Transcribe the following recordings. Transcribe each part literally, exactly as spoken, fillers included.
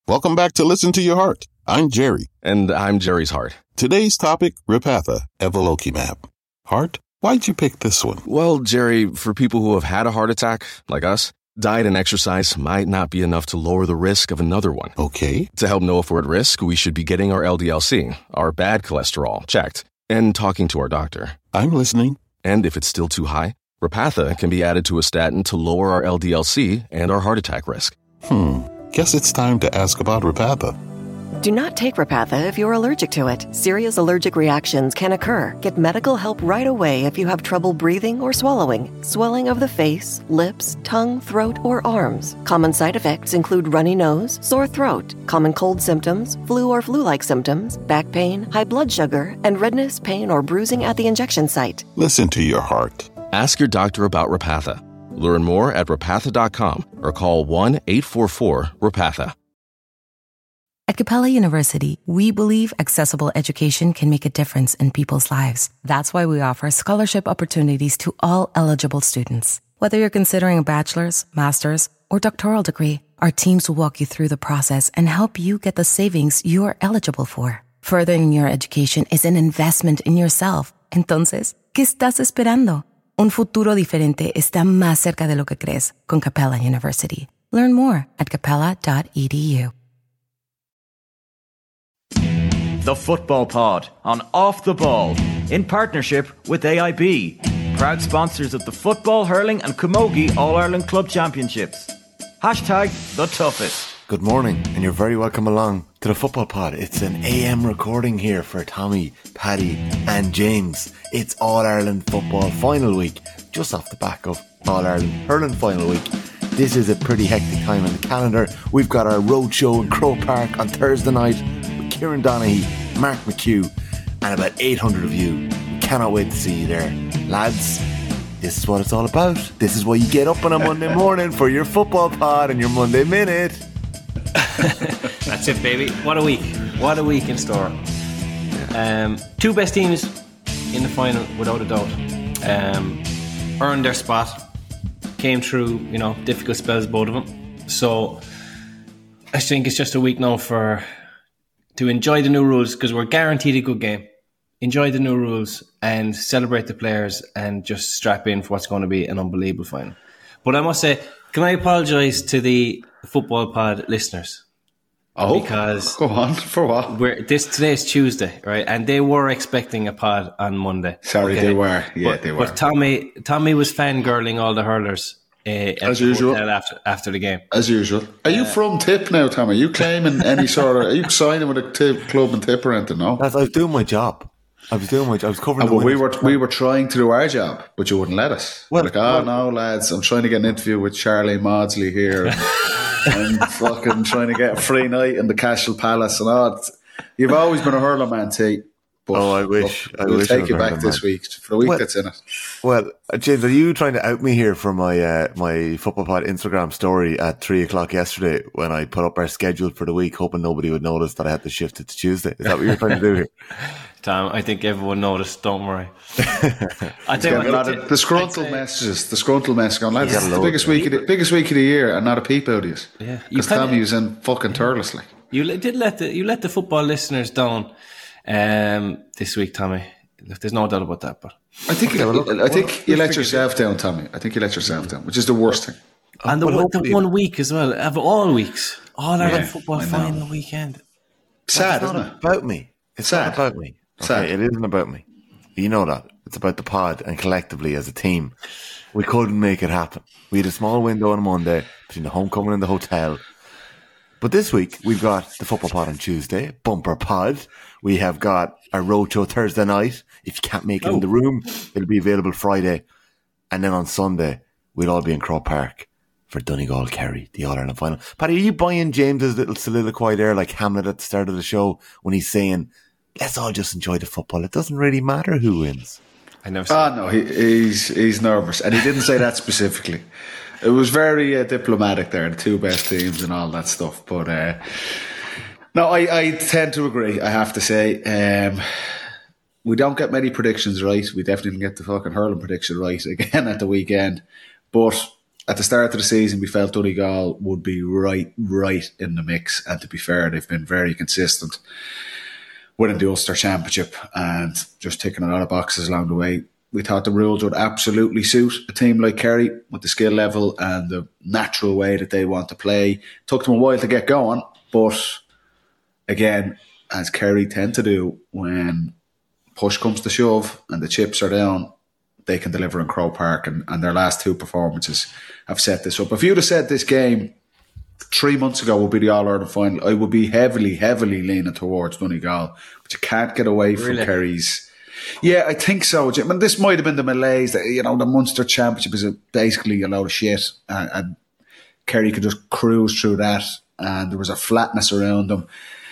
Welcome back to Listen to Your Heart. I'm Jerry. And I'm Jerry's heart. Today's topic, Repatha, Evolocumab. Heart, why'd you pick this one? Well, Jerry, for people who have had a heart attack, like us, diet and exercise might not be enough to lower the risk of another one. Okay. To help know if we're at risk, we should be getting our L D L C, our bad cholesterol, checked, and talking to our doctor. I'm listening. And if it's still too high, Repatha can be added to a statin to lower our L D L C and our heart attack risk. Hmm. Guess it's time to ask about Repatha. Do not take Repatha if you're allergic to it. Serious allergic reactions can occur. Get medical help right away if you have trouble breathing or swallowing, swelling of the face, lips, tongue, throat, or arms. Common side effects include runny nose, sore throat, common cold symptoms, flu or flu-like symptoms, back pain, high blood sugar, and redness, pain, or bruising at the injection site. Listen to your heart. Ask your doctor about Repatha. Learn more at repatha dot com or call one eight four four repatha. At Capella University, we believe accessible education can make a difference in people's lives. That's why we offer scholarship opportunities to all eligible students. Whether you're considering a bachelor's, master's, or doctoral degree, our teams will walk you through the process and help you get the savings you are eligible for. Furthering your education is an investment in yourself. Entonces, ¿qué estás esperando? Un futuro diferente está más cerca de lo que crees con Capella University. Learn more at capella dot e d u. The Football Pod on Off the Ball, in partnership with A I B, proud sponsors of the Football, Hurling and Camogie All-Ireland Club Championships. Hashtag the toughest. Good morning, and you're very welcome along to the Football Pod. It's an A M recording here for Tommy, Paddy and James. It's All-Ireland Football Final Week, just off the back of All-Ireland Hurling Final Week. This is a pretty hectic time in the calendar. We've got our roadshow in Croke Park on Thursday night with Kieran Donaghy, Mark McHugh, and about eight hundred of you. We cannot wait to see you there. Lads, this is what it's all about. This is why you get up on a Monday morning for your Football Pod and your Monday Minute. That's it, baby. What a week. What a week in store. Um, two best teams in the final, without a doubt. Um, earned their spot. Came through, you know, difficult spells, both of them. So I think it's just a week now for to enjoy the new rules, because we're guaranteed a good game. Enjoy the new rules and celebrate the players and just strap in for what's going to be an unbelievable final. But I must say, can I apologise to the Football Pod listeners? Oh, because go on. For what? We're, this today is Tuesday, right? And they were expecting a pod on Monday. Sorry, okay? they were. Yeah, but, they were. But Tommy, Tommy was fangirling all the hurlers uh, as usual after after the game. As usual. Are you uh, from Tip now, Tommy? Are you claiming any sort of? Are you signing with a Tip club and Tip or anything? No, I was doing my job. I was doing my job. I was covering. Oh, the well, we were we were trying to do our job, but you wouldn't let us. Well, like, oh well, no, lads, I'm trying to get an interview with Charlie Maudsley here. And, and fucking trying to get a free night in the Cashel Palace and all. You've always been a hurler man, T. But oh, I wish. Look, I we'll wish take I you back this man. week for the week well, that's in it. Well, James, are you trying to out me here for my uh, my Football Pod Instagram story at three o'clock yesterday when I put up our schedule for the week, hoping nobody would notice that I had to shift it to Tuesday? Is that what you're trying to do here? Tom, I think everyone noticed. Don't worry. I tell you what, the disgruntled messages, the disgruntled messages going, lads, it's the biggest week, of the, biggest week of the year, and not a peep out of you. Yeah, because Tommy was in fucking turlesley. You did let the you let the football listeners down um, this week, Tommy. There's no doubt about that. But I think you, I think you let yourself down, Tommy. I think you let yourself down, which is the worst thing. And the, the one week as well, of all weeks, all Ireland yeah, football final weekend. Sad, isn't it? About me. It's sad. Not about me. Okay, it isn't about me. You know that. It's about the pod and collectively as a team. We couldn't make it happen. We had a small window on Monday between the homecoming and the hotel. But this week, we've got the Football Pod on Tuesday, Bumper Pod. We have got a roadshow Thursday night. If you can't make it oh. in the room, it'll be available Friday. And then on Sunday, we'll all be in Croke Park for Donegal Kerry, the All-Ireland final. Paddy, are you buying James's little soliloquy there, like Hamlet at the start of the show, when he's saying, let's all just enjoy the football. It doesn't really matter who wins. I never. Ah, oh, no, he, he's he's nervous, and he didn't say that specifically. It was very uh, diplomatic there, the two best teams and all that stuff. But uh, no, I, I tend to agree. I have to say, um, we don't get many predictions right. We definitely didn't get the fucking hurling prediction right again at the weekend. But at the start of the season, we felt Donegal would be right, right in the mix. And to be fair, they've been very consistent, winning the Ulster Championship and just ticking a lot of boxes along the way. We thought the rules would absolutely suit a team like Kerry with the skill level and the natural way that they want to play. It took them a while to get going, but again, as Kerry tend to do, when push comes to shove and the chips are down, they can deliver in Croke Park, and, and their last two performances have set this up. If you'd have said this game three months ago would be the All-Ireland final, I would be heavily, heavily leaning towards Donegal, but you can't get away from really? Kerry's. Yeah, I think so. I mean, this might have been the malaise that, you know, the Munster Championship is basically a load of shit, and, and Kerry could just cruise through that, and there was a flatness around them.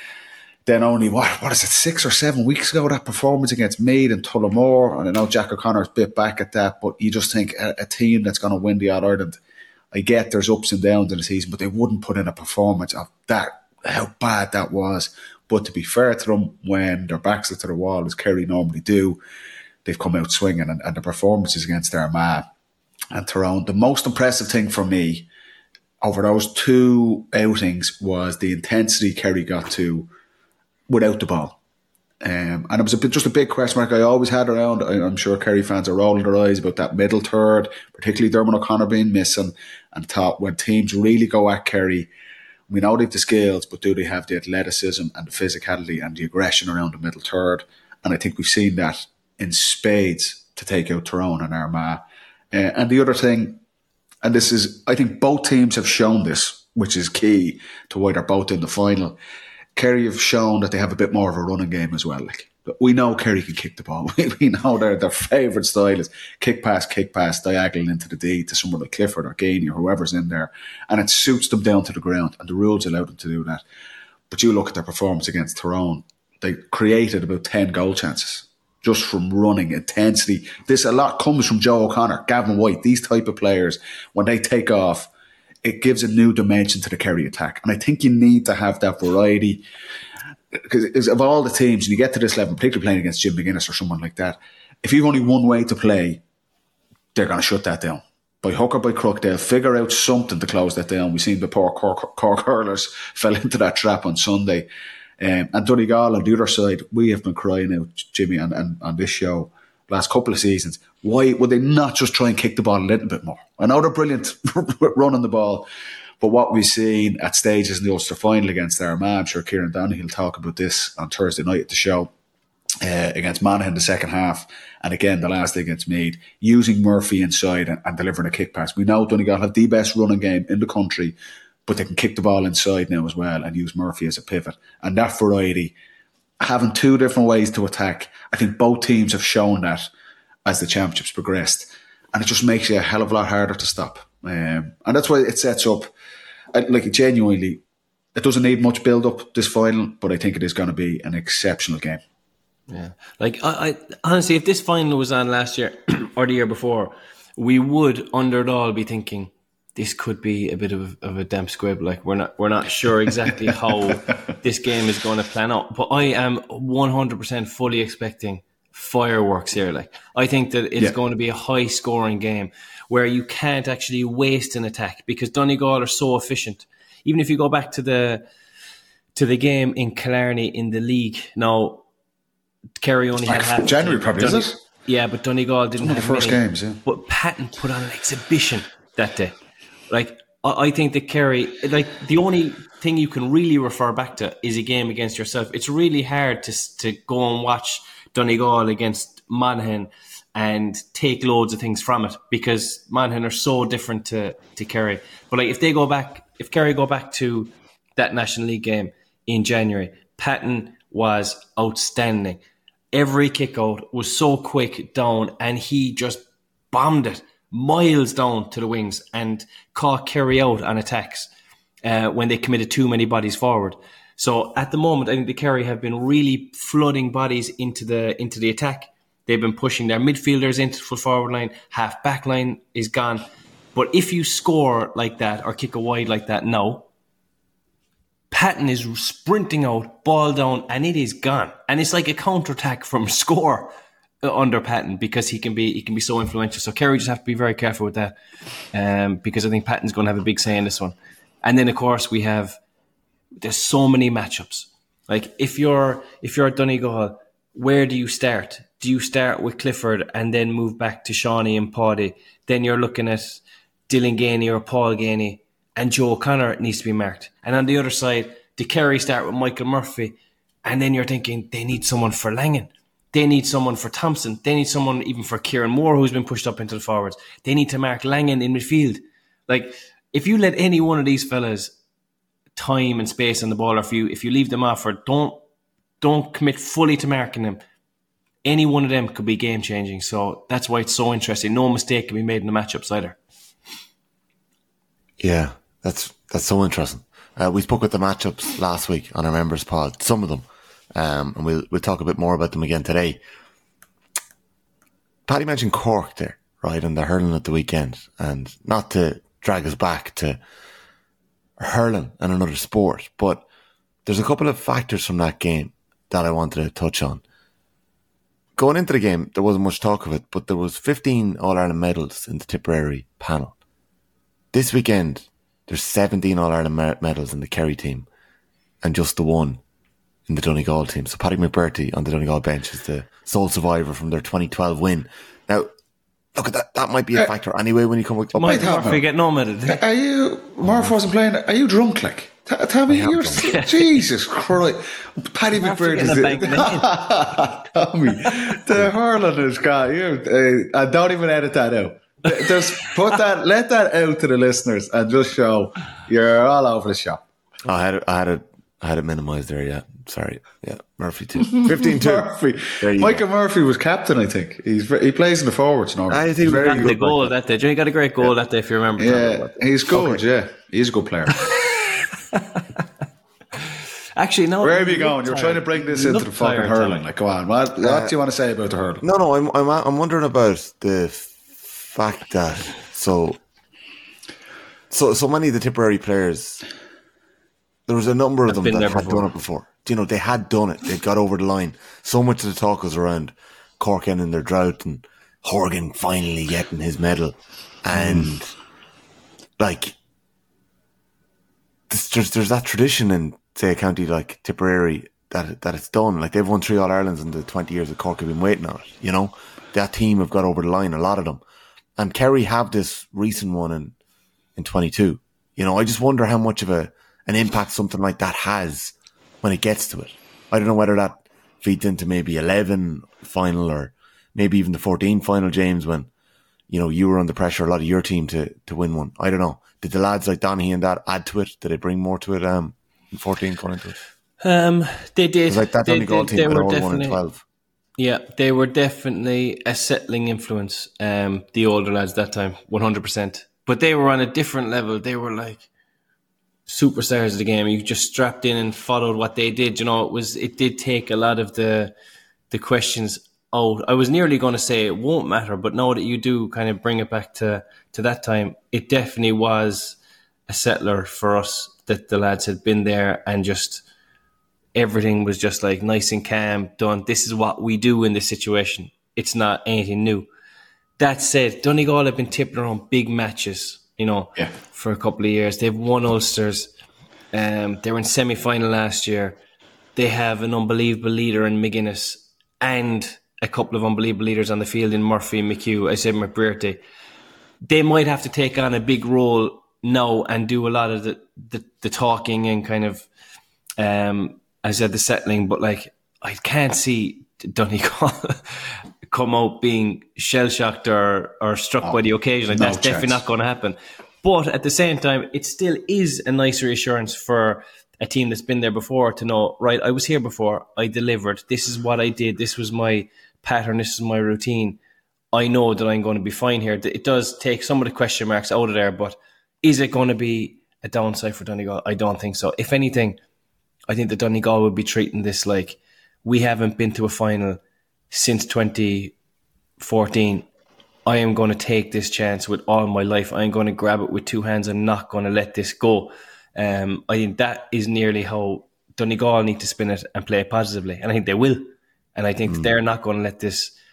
Then only, what what is it, six or seven weeks ago, that performance against Meath and Tullamore, and I know Jack O'Connor's bit back at that, but you just think a, a team that's going to win the All-Ireland, I get there's ups and downs in the season, but they wouldn't put in a performance of that, how bad that was. But to be fair to them, when their backs are to the wall, as Kerry normally do, they've come out swinging, and, and the performances against Armagh and Tyrone. The most impressive thing for me over those two outings was the intensity Kerry got to without the ball. Um, and it was a bit, just a big question mark I always had around. I, I'm sure Kerry fans are rolling their eyes about that middle third, particularly Dermot O'Connor being missing, and thought when teams really go at Kerry, we know they have the skills, but do they have the athleticism and the physicality and the aggression around the middle third? And I think we've seen that in spades to take out Tyrone and Armagh. Uh, and the other thing, and this is, I think both teams have shown this, which is key to why they're both in the final. Kerry have shown that they have a bit more of a running game as well. Like, we know Kerry can kick the ball. We know their their favourite style is kick pass, kick pass, diagonal into the D to someone like Clifford or Gainey or whoever's in there, and it suits them down to the ground, and the rules allow them to do that. But you look at their performance against Tyrone, they created about ten goal chances just from running, intensity. This a lot comes from Joe O'Connor, Gavin White, these type of players. When they take off, it gives a new dimension to the Kerry attack. And I think you need to have that variety. Because of all the teams, and you get to this level, particularly playing against Jim McGuinness or someone like that, if you've only one way to play, they're going to shut that down. By hook or by crook, they'll figure out something to close that down. We've seen the poor Cork, Cork hurlers fell into that trap on Sunday. Um, and Donegal on the other side, we have been crying out, Jimmy, and, and on this show, last couple of seasons, why would they not just try and kick the ball a little bit more? I know they're brilliant running the ball, but what we've seen at stages in the Ulster final against Armagh, I'm sure Kieran Donoghue will talk about this on Thursday night at the show, uh, against Monaghan the second half, and again the last day against Meath, using Murphy inside and, and delivering a kick pass. We know Donegal have the best running game in the country, but they can kick the ball inside now as well and use Murphy as a pivot. And that variety, having two different ways to attack, I think both teams have shown that as the championships progressed. And it just makes you a hell of a lot harder to stop. Um, and that's why it sets up, like genuinely, it doesn't need much build-up, this final, but I think it is going to be an exceptional game. Yeah. Like, I, I honestly, if this final was on last year or the year before, we would, under it all, be thinking, this could be a bit of, of a damp squib. Like, we're not we're not sure exactly how this game is going to plan out. But I am one hundred percent fully expecting fireworks here. Like, I think that it's yeah. going to be a high scoring game where you can't actually waste an attack because Donegal are so efficient. Even if you go back to the to the game in Killarney in the league, now Kerry only had half January probably, Done- is it? Yeah, but Donegal didn't One have of the first many. games. Yeah. But Patton put on an exhibition that day. Like, I think that Kerry, like, the only thing you can really refer back to is a game against yourself. It's really hard to to go and watch Donegal against Monaghan and take loads of things from it because Monaghan are so different to, to Kerry. But like, if they go back, if Kerry go back to that National League game in January, Patton was outstanding. Every kick out was so quick down and he just bombed it miles down to the wings and caught Kerry out on attacks uh, when they committed too many bodies forward. So at the moment, I think the Kerry have been really flooding bodies into the into the attack. They've been pushing their midfielders into the full forward line. Half back line is gone. But if you score like that or kick a wide like that now, Patton is sprinting out, ball down, and it is gone. And it's like a counter-attack from score. under Patton because he can be he can be so influential. So Kerry just have to be very careful with that, um, because I think Patton's going to have a big say in this one. And then of course we have there's so many matchups. Like if you're if you're Donegal, where do you start? Do you start with Clifford and then move back to Shawnee and Paddy? Then you're looking at Dylan Gainey or Paul Gainey, and Joe O'Connor needs to be marked. And on the other side, do Kerry start with Michael Murphy? And then you're thinking they need someone for Langan. They need someone for Thompson. They need someone even for Kieran Moore, who's been pushed up into the forwards. They need to mark Langan in midfield. Like, if you let any one of these fellas time and space on the ball, or if you if you leave them off, or don't don't commit fully to marking them, any one of them could be game changing. So that's why it's so interesting. No mistake can be made in the matchups either. Yeah, that's that's so interesting. Uh, we spoke with the matchups last week on our members pod, some of them, um, and we'll we'll talk a bit more about them again today. Paddy mentioned Cork there, right, and the hurling at the weekend, and not to drag us back to hurling and another sport, but there's a couple of factors from that game that I wanted to touch on. Going into the game, there wasn't much talk of it, but there was fifteen All-Ireland medals in the Tipperary panel. This weekend, there's seventeen All-Ireland medals in the Kerry team and just the one in the Donegal team. So Paddy McBurty on the Donegal bench is the sole survivor from their twenty twelve win. Now, look at that. That might be a factor anyway when you come up. Might Murphy get no medal. Are you, Murphy wasn't playing, are you drunk, like? T- tell me, you're, Jesus Christ. Paddy McBurty is it. Tommy, the hurling has got you. Uh, don't even edit that out. Just put that, let that out to the listeners and just show you're all over the shop. Oh, I had it, I had it, I had it minimised there. Yeah, sorry. Yeah, Murphy too. Fifteen two. Murphy. Michael go. Murphy was captain, I think. He's he plays in the forwards now. I think he's very good. The goal that day. He got a great goal yeah. that day, if you remember. Yeah, he's good. Okay. Yeah, he's a good player. Actually, no. Where are you going? You're tired. trying to bring this you into the fucking hurling. Like, go on. What, what uh, do you want to say about the hurling? No, no. I'm, I'm, I'm wondering about the fact that so, so, so many of the Tipperary players. There was a number of I've them that had before. done it before. You know, they had done it. They got over the line. So much of the talk was around Cork ending their drought and Horgan finally getting his medal, and mm. like. There's, there's that tradition in, say, a county like Tipperary that that it's done. Like, they've won three All-Irelands in the twenty years that Cork have been waiting on it, you know? That team have got over the line, a lot of them. And Kerry have this recent one in, in twenty-two. You know, I just wonder how much of a an impact something like that has when it gets to it. I don't know whether that feeds into maybe eleven final or maybe even the fourteen final, James, when, you know, you were under pressure, a lot of your team to, to win one. I don't know. Did the lads like Donaghy and that add to it? Did they bring more to it um, in fourteen going into it? Um, they did. Like that they, Donegal they, team they were were all one in twelve. Yeah, they were definitely a settling influence, um, the older lads that time, one hundred percent. But they were on a different level. They were like superstars of the game. You just strapped in and followed what they did. You know, it was it did take a lot of the the questions out. I was nearly going to say it won't matter, but now that you do kind of bring it back to, to that time, it definitely was a settler for us that the lads had been there and just everything was just like nice and calm, done. This is what we do in this situation. It's not anything new. That said, Donegal have been tipping around big matches, you know, yeah. for a couple of years. They've won Ulsters. Um, they were in semi-final last year. They have an unbelievable leader in McGuinness and a couple of unbelievable leaders on the field in Murphy and McHugh. I said McBurty. They might have to take on a big role now and do a lot of the, the, the talking and kind of, um, I said, the settling. But like, I can't see Donegal come out being shell-shocked or, or struck oh, by the occasion. Like, no that's chance. Definitely not going to happen. But at the same time, it still is a nice reassurance for a team that's been there before to know, right, I was here before, I delivered, this is what I did, this was my pattern, this is my routine. I know that I'm going to be fine here. It does take some of the question marks out of there, but is it going to be a downside for Donegal? I don't think so. If anything, I think that Donegal would be treating this like we haven't been to a final since twenty fourteen. I am going to take this chance with all my life. I'm going to grab it with two hands. I'm not going to let this go. Um, I think that is nearly how Donegal need to spin it and play it positively. And I think they will. And I think mm. they're not going to let this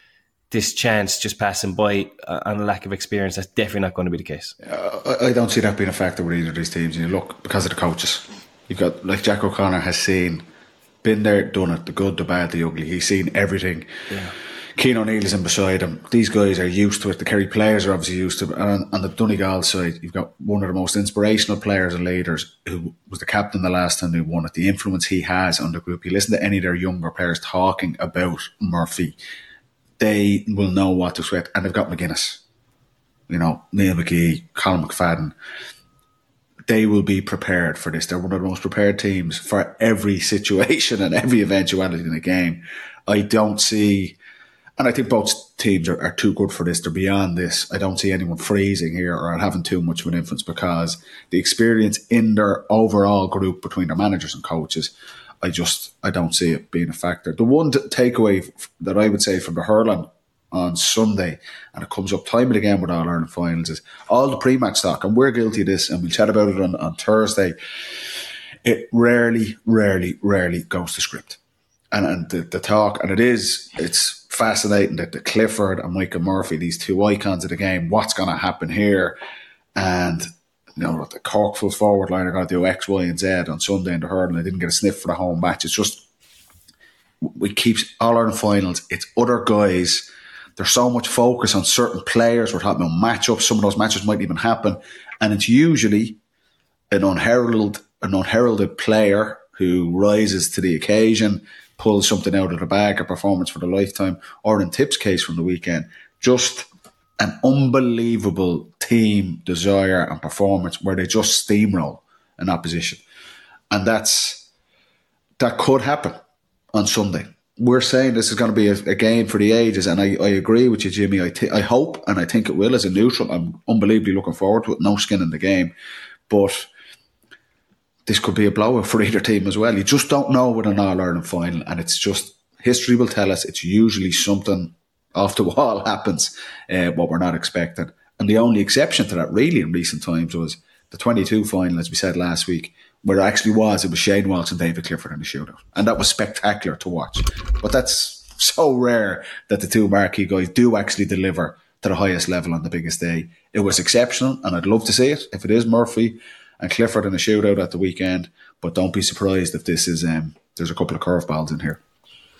this chance just passing by uh, and a lack of experience. That's definitely not going to be the case. Uh, I, I don't see that being a factor with either of these teams. You look, because of the coaches. You've got, like Jack O'Connor has seen, been there, done it, the good, the bad, the ugly. He's seen everything. Yeah. Keane O'Neill is in beside him. These guys are used to it. The Kerry players are obviously used to it. And on, on the Donegal side, you've got one of the most inspirational players and leaders who was the captain the last time they won it. The influence he has on the group. You listen to any of their younger players talking about Murphy, they will know what to expect. And they've got McGuinness, you know, Neil McGee, Colin McFadden. They will be prepared for this. They're one of the most prepared teams for every situation and every eventuality in the game. I don't see... And I think both teams are, are too good for this. They're beyond this. I don't see anyone freezing here or having too much of an influence, because the experience in their overall group between their managers and coaches, I just I don't see it being a factor. The one t- takeaway that I would say from the hurling on Sunday, and it comes up time and again with All Ireland finals, is all the pre-match talk, and we're guilty of this, and we'll chat about it on, on Thursday. It rarely, rarely, rarely goes to script. And, and the, the talk, and it is, it's fascinating that the Clifford and Michael Murphy, these two icons of the game, what's going to happen here? And, you know, the Corkful's forward line are going to do X, Y, and Z on Sunday in the hurling. They didn't get a sniff for the home match. It's just, we keep All Ireland finals, it's other guys. There's so much focus on certain players. We're talking about matchups. Some of those matches might even happen. And it's usually an unheralded, an unheralded player who rises to the occasion, pulls something out of the bag, a performance for the lifetime, or in Tip's case from the weekend, just an unbelievable team desire and performance where they just steamroll an opposition. And that's that could happen on Sunday. We're saying this is going to be a, a game for the ages, and I, I agree with you, Jimmy. I, th- I hope, and I think it will, as a neutral. I'm unbelievably looking forward to it. No skin in the game. But this could be a blowout for either team as well. You just don't know with an All-Ireland final, and it's just, history will tell us it's usually something off the wall happens, uh, what we're not expecting. And the only exception to that really in recent times was the twenty-two final, as we said last week, where it actually was, it was Shane Walsh and David Clifford in the shootout. And that was spectacular to watch. But that's so rare that the two marquee guys do actually deliver to the highest level on the biggest day. It was exceptional, and I'd love to see it if it is Murphy and Clifford in a shootout at the weekend, but don't be surprised if this is um, there's a couple of curveballs in here.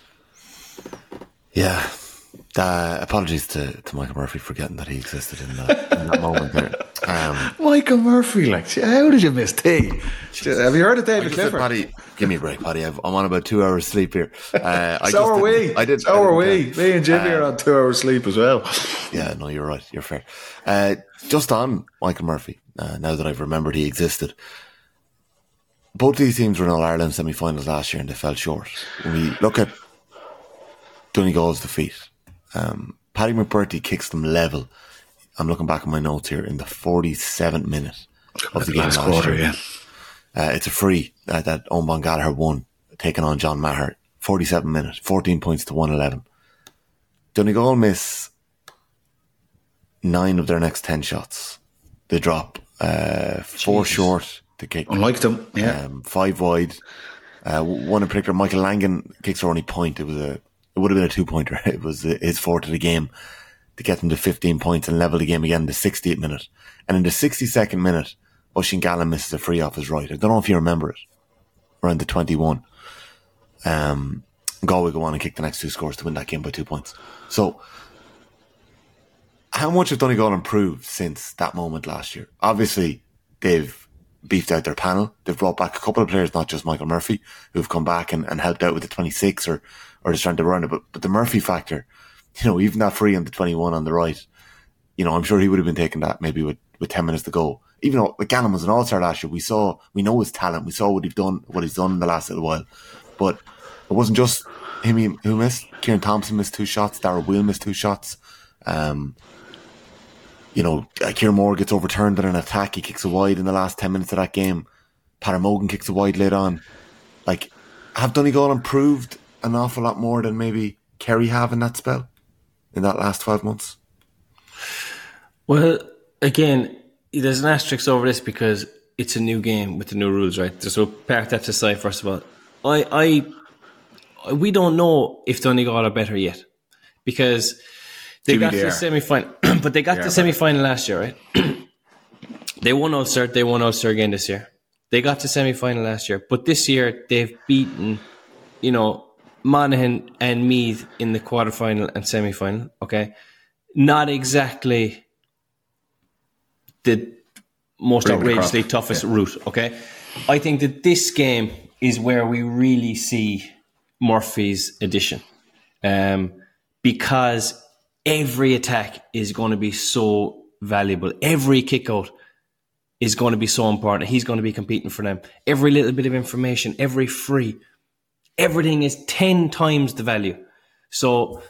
Yeah, uh, apologies to, to Michael Murphy for forgetting that he existed in that, in that moment there. Um, Michael Murphy, like, how did you miss tea? Have you heard of David Clifford? Paddy, give me a break, Paddy. I've, I'm on about two hours sleep here. Uh, I so just are we. I did. So I are we. Me and Jimmy uh, are on two hours sleep as well. Yeah, no, you're right. You're fair. Uh, just on Michael Murphy. Uh, now that I've remembered he existed, both these teams were in All Ireland semi-finals last year and they fell short. When we look at Donegal's defeat, um, Paddy McBurty kicks them level. I'm looking back at my notes here in the forty-seventh minute of the game last quarter. Year. Yeah, uh, it's a free uh, that Owen Gallagher won, taking on John Maher. forty-seven minutes, fourteen points to one eleven. Donegal miss nine of their next ten shots. They drop uh, four Jesus. short to kick. Unlike them, yeah. Um, five wide. Uh, one in particular, Michael Langan kicks their only point. It was a, it would have been a two pointer. It was his fourth of the game to get them to fifteen points and level the game again in the sixtieth minute. And in the sixty-second minute, Oisín Gallen misses a free off his right. I don't know if you remember it. Around the twenty-one. Um, Galway go on and kick the next two scores to win that game by two points. So, how much have Donegal improved since that moment last year? Obviously, they've beefed out their panel. They've brought back a couple of players, not just Michael Murphy, who've come back and, and helped out with the twenty-six or, or just trying to run it. But, but the Murphy factor, you know, even that free on the twenty-one on the right, you know, I'm sure he would have been taking that maybe with, with ten minutes to go. Even though like, Gannon was an all-star last year, we saw, we know his talent. We saw what he's done, what he's done in the last little while. But it wasn't just him who missed. Kieran Thompson missed two shots. Darragh Wheel missed two shots. Um, You know, Kieran Moore gets overturned in an attack. He kicks a wide in the last ten minutes of that game. Peadar Mogan kicks a wide late on. Like, have Donegal improved an awful lot more than maybe Kerry have in that spell, in that last twelve months? Well, again, there's an asterisk over this because it's a new game with the new rules, right? So park that aside, first of all. I, I, we don't know if Donegal are better yet because They Give me got to the the air. semi-final, but they got Yeah, to the semi-final last year, right? They won Ulster, they won Ulster again this year. They got to semi-final last year, but this year they've beaten, you know, Monaghan and Meath in the quarterfinal and semi-final, okay? Not exactly the most Bring the outrageously crop. toughest Yeah. route, okay? I think that this game is where we really see Murphy's addition. Um, because every attack is going to be so valuable. Every kick out is going to be so important. He's going to be competing for them. Every little bit of information, every free, everything is ten times the value. So,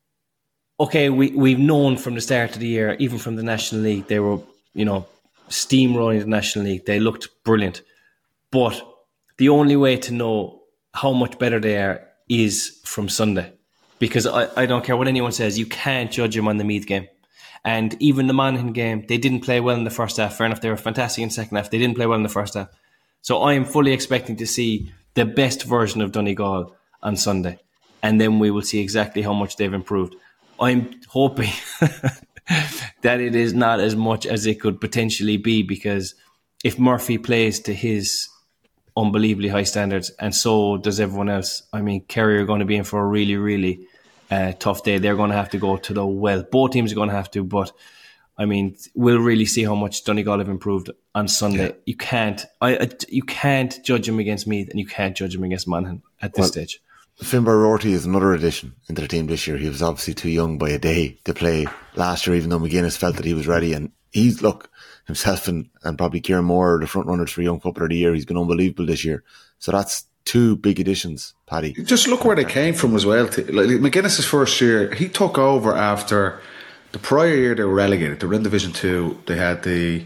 okay, we, we've known from the start of the year, even from the National League, they were, you know, steamrolling the National League. They looked brilliant. But the only way to know how much better they are is from Sunday. Because I, I don't care what anyone says, you can't judge them on the Meath game. And even the Monaghan game, they didn't play well in the first half. Fair enough, they were fantastic in the second half. They didn't play well in the first half. So I am fully expecting to see the best version of Donegal on Sunday. And then we will see exactly how much they've improved. I'm hoping that it is not as much as it could potentially be, because if Murphy plays to his unbelievably high standards, and so does everyone else, I mean, Kerry are going to be in for a really, really uh, tough day. They're going to have to go to the well. Both teams are going to have to, but I mean, we'll really see how much Donegal have improved on Sunday. Yeah. You can't, I, I, you can't judge them against Meath, and you can't judge them against Monaghan at this well, stage. Finbar Rorty is another addition into the team this year. He was obviously too young by a day to play last year, even though McGuinness felt that he was ready. And he's, look, himself and, and probably Kieran Moore are the front runners for Young Footballer of the Year. He's been unbelievable this year. So that's two big additions, Paddy. Just look where they came from as well. Like McGuinness's first year, he took over after the prior year they were relegated. They were in Division Two. They had the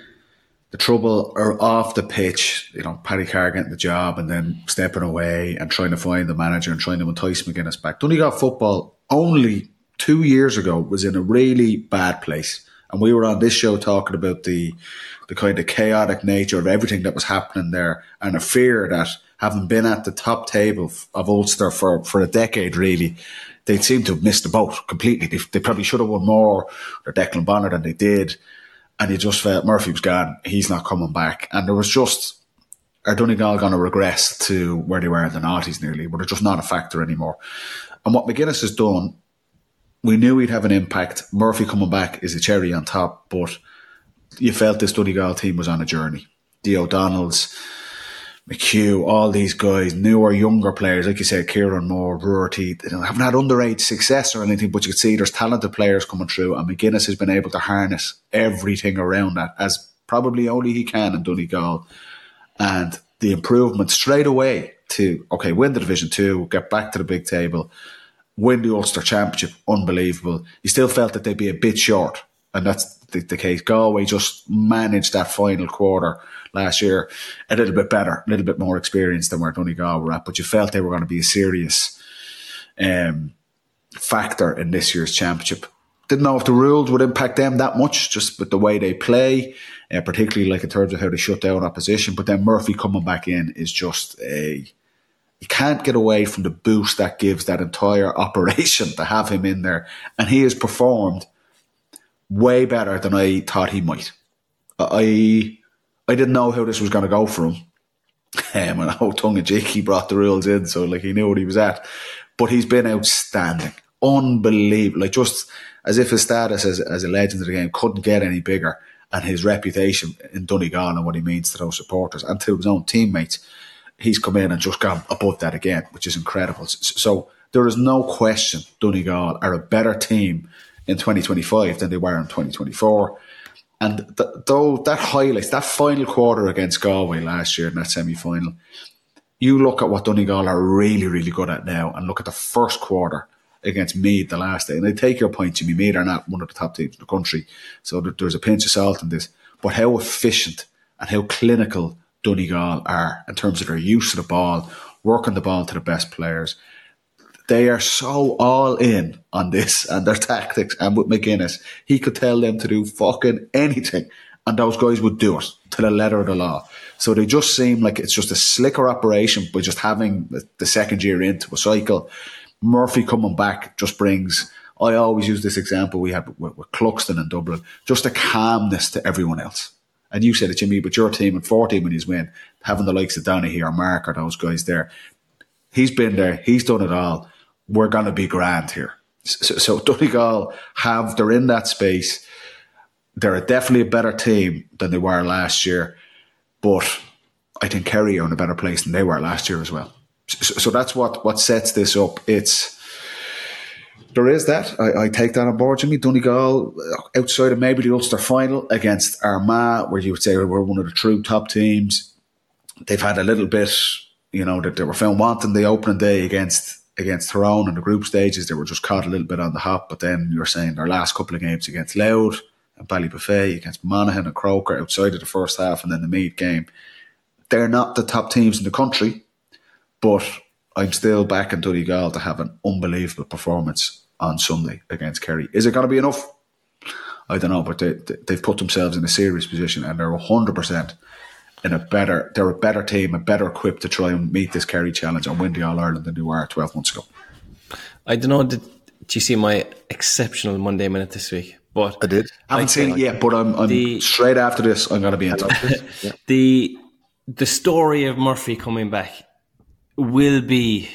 the trouble or off the pitch. You know, Paddy Carr getting the job and then stepping away and trying to find the manager and trying to entice McGuinness back. Donegal football only two years ago was in a really bad place. And we were on this show talking about the the kind of chaotic nature of everything that was happening there, and a fear that, having been at the top table of Ulster for, for a decade, really, they seem to have missed the boat completely. They, they probably should have won more or Declan Bonner than they did. And you just felt Murphy was gone. He's not coming back. And there was just, are Donegal going to regress to where they were in the noughties nearly, where they're just not a factor anymore. And what McGuinness has done, we knew he'd have an impact. Murphy coming back is a cherry on top, but you felt this Donegal team was on a journey. The O'Donnells, McHugh, all these guys, newer, younger players, like you said, Kieran Moore, Rorty, they haven't had underage success or anything, but you can see there's talented players coming through, and McGuinness has been able to harness everything around that, as probably only he can in Donegal. And the improvement straight away to, okay, win the Division Two, get back to the big table, win the Ulster Championship, unbelievable. You still felt that they'd be a bit short, and that's the, the case. Galway just managed that final quarter last year a little bit better, a little bit more experienced than where Donegal were at, but you felt they were going to be a serious um, factor in this year's championship. Didn't know if the rules would impact them that much, just with the way they play, uh, particularly like in terms of how they shut down opposition. But then Murphy coming back in is just a... You can't get away from the boost that gives that entire operation to have him in there. And he has performed way better than I thought he might. I I didn't know how this was going to go for him. Um, and how tongue-in-cheek he brought the rules in, so like he knew what he was at. But he's been outstanding. Unbelievable. Like just as if his status as, as a legend of the game couldn't get any bigger, and his reputation in Donegal and what he means to those supporters and to his own teammates, he's come in and just gone above that again, which is incredible. So there is no question Donegal are a better team in twenty twenty-five than they were in twenty twenty-four. And th- though that highlights, that final quarter against Galway last year in that semi-final, you look at what Donegal are really, really good at now, and look at the first quarter against Meath the last day. And I take your point, Jimmy. Meath are not one of the top teams in the country, so there's a pinch of salt in this. But how efficient and how clinical Donegal are in terms of their use of the ball, working the ball to the best players. They are so all in on this and their tactics. And with McGuinness, he could tell them to do fucking anything, and those guys would do it to the letter of the law. So they just seem like it's just a slicker operation by just having the second year into a cycle. Murphy coming back just brings I always use this example we had with, with Cluxton in Dublin, just a calmness to everyone else. And you said it, Jimmy, but your team at fourteen when he's win, having the likes of Donaghy or Mark or those guys there, he's been there, he's done it all. We're going to be grand here. So, so Donegal have, they're in that space. They're definitely a better team than they were last year. But I think Kerry are in a better place than they were last year as well. So, so that's what, what sets this up. It's There is that. I, I take that on board, Jimmy. Donegal, outside of maybe the Ulster final against Armagh, where you would say we're one of the true top teams. They've had a little bit, you know, that they were found wanting the opening day against against Tyrone in the group stages. They were just caught a little bit on the hop. But then you're saying their last couple of games against Louth and Ballybuffet, against Monaghan and Croker outside of the first half, and then the Meath game. They're not the top teams in the country, but I'm still backing Donegal to have an unbelievable performance on Sunday against Kerry. Is it going to be enough? I don't know, but they, they've put themselves in a serious position, and they're one hundred percent in a better, they're a better team and better equipped to try and meet this Kerry challenge and win the All-Ireland than they were twelve months ago. I don't know, did, did you see my exceptional Monday Minute this week? But I did. I haven't seen it yet, but I'm, I'm the, straight after this, I'm going to be in touch. yeah. The the story of Murphy coming back will be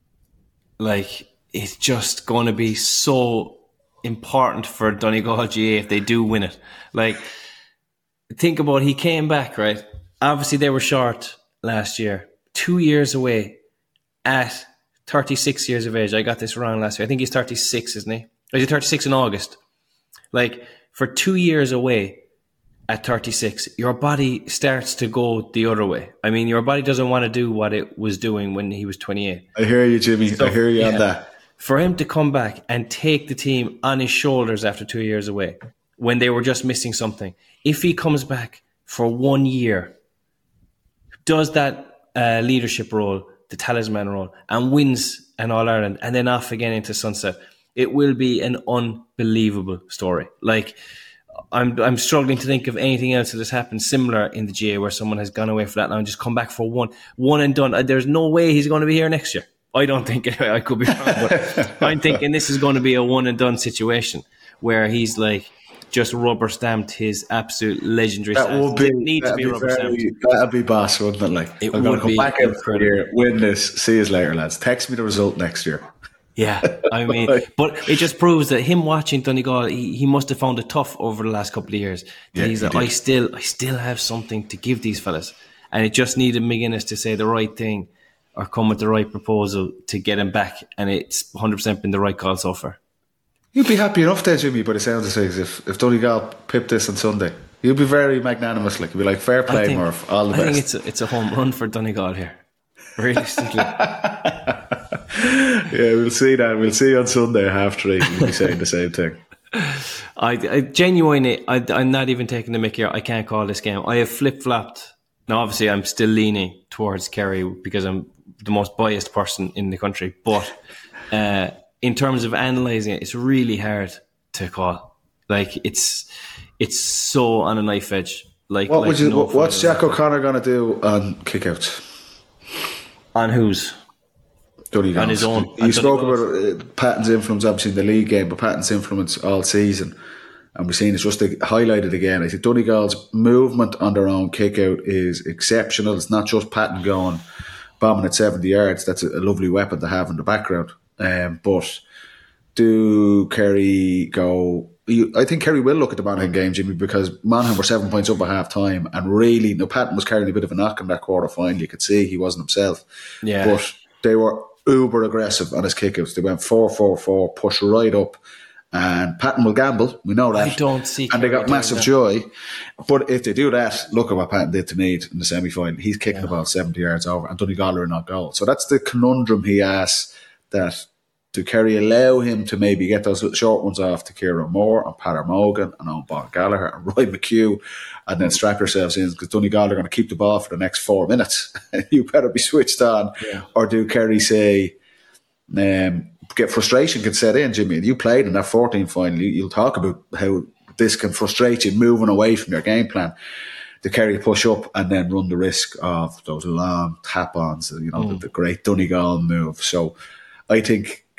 like, it's just going to be so important for Donegal G A if they do win it. Like, think about, he came back, right? Obviously they were short last year, two years away at thirty-six years of age. I got this wrong last year. I think he's thirty-six, isn't he? Or is he thirty-six in August? Like, for two years away at thirty-six, your body starts to go the other way. I mean, your body doesn't want to do what it was doing when he was twenty-eight. I hear you, Jimmy. So, I hear you yeah, on that. For him to come back and take the team on his shoulders after two years away, when they were just missing something, if he comes back for one year, does that uh, leadership role, the talisman role, and wins an All-Ireland, and then off again into sunset, it will be an unbelievable story. Like, I'm I'm struggling to think of anything else that has happened similar in the G A where someone has gone away for that long and just come back for one, one and done. There's no way he's going to be here next year. I don't think, I could be wrong, but I'm thinking this is going to be a one and done situation where he's like just rubber stamped his absolute legendary that status. Will be, need to be, be rubber stamped. That'd be boss, wouldn't it? Like, it I'm going to come back every year, win this, see us later, lads. Text me the result next year. Yeah, I mean, but it just proves that him watching Donegal, he, he must have found it tough over the last couple of years. Yeah, he's like, I still, I still have something to give these fellas, and it just needed McGuinness to say the right thing or come with the right proposal to get him back, and it's one hundred percent been the right call so far. You'd be happy enough there, Jimmy, by the sounds of things, if, if Donegal pipped this on Sunday. You'd be very magnanimous, like, you'd be like, fair play, think, Murph, all the I best. I think it's a, it's a home run for Donegal here, realistically. Yeah, we'll see that. We'll see on Sunday at half three. We'll be saying the same thing. I, I genuinely, I, I'm not even taking the mick here. I can't call this game. I have flip-flopped. Now, obviously, I'm still leaning towards Kerry because I'm the most biased person in the country. But uh, in terms of analysing it, it's really hard to call. Like, it's it's so on a knife edge. Like, what like would you? no What's Jack O'Connor going to do on kickouts? On whose? Donegal. On his own. You on spoke Donegal's. about uh, Patton's influence, obviously, in the league game, but Patton's influence all season. And we're seeing it's just highlighted again. I think Donegal's movement on their own kick-out is exceptional. It's not just Patton going, bombing at seventy yards. That's a, a lovely weapon to have in the background. Um, but do Kerry go... You, I think Kerry will look at the Monaghan game, Jimmy, because Monaghan were seven points up at half-time, and really, no, Patton was carrying a bit of a knock in that quarter-final. You could see he wasn't himself. Yeah. But they were uber aggressive on his kickouts. They went four four four, pushed right up, and Patton will gamble. We know that. I don't see. And they got massive that. joy. But if they do that, look at what Patton did to Meath in the semi-final. He's kicking yeah. the ball seventy yards over, and Donegal are not goal. So that's the conundrum he asks, that do Kerry allow him to maybe get those short ones off to Kieran Moore and Padder Morgan and on Bon Gallagher and Roy McHugh, and then strap yourselves in, because Donegal are going to keep the ball for the next four minutes. You better be switched on. Yeah. Or do Kerry say, um, get frustration can set in, Jimmy? And you played in that fourteen final. You, you'll talk about how this can frustrate you moving away from your game plan. Do Kerry push up and then run the risk of those long tap-ons, you know, mm. the, the great Donegal move. So I think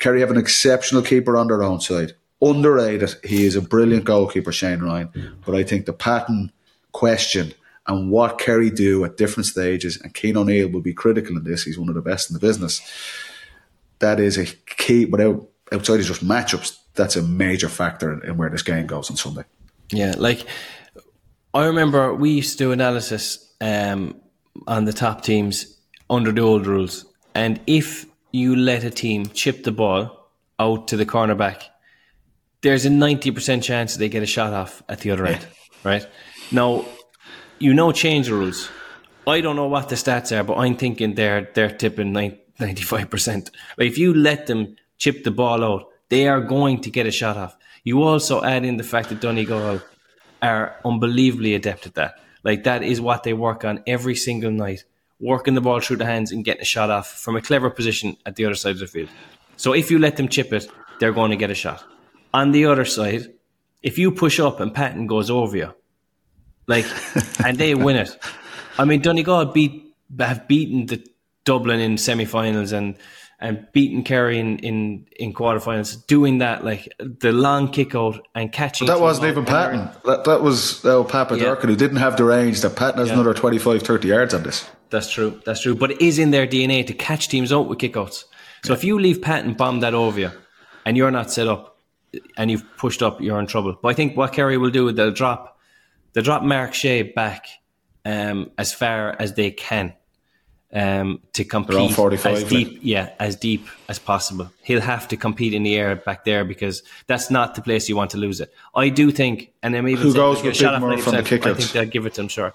Kerry have an exceptional keeper on their own side. Underrated. He is a brilliant goalkeeper, Shane Ryan. But I think the pattern question and what Kerry do at different stages, and Cian O'Neill will be critical in this. He's one of the best in the business. That is a key. Without outside of just matchups, that's a major factor in, in where this game goes on Sunday. Yeah, like I remember we used to do analysis um, on the top teams under the old rules, and if you let a team chip the ball out to the cornerback, there's a ninety percent chance that they get a shot off at the other end, right? Now, you know, change the rules. I don't know what the stats are, but I'm thinking they're they're tipping ninety-five percent. Like if you let them chip the ball out, they are going to get a shot off. You also add in the fact that Donegal are unbelievably adept at that. Like that is what they work on every single night, working the ball through the hands and getting a shot off from a clever position at the other side of the field. So if you let them chip it, they're going to get a shot. On the other side, if you push up and Patton goes over you, like, and they win it. I mean, Donegal beat have beaten the Dublin in semi-finals and and beaten Kerry in, in, in quarterfinals. Doing that, like the long kick out and catching. But that wasn't even Patton. That that was uh, Papa yeah. Durkin, who didn't have the range. That Patton has yeah. another twenty-five, thirty yards on this. That's true. That's true. But it is in their D N A to catch teams out with kickouts. So yeah. if you leave Patton bomb that over you, and you're not set up, and you've pushed up, you're in trouble. But I think what Kerry will do, they'll drop, they'll drop Mark Shea back um, as far as they can um, to compete as deep, yeah, as deep as possible. He'll have to compete in the air back there because that's not the place you want to lose it. I do think, and then even who goes with Big Murph from the kickouts? I think they'll give it to him, sure.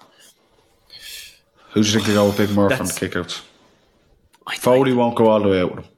Who do you think they go with Big Murph from the kickouts? Foley won't go all the way out with him.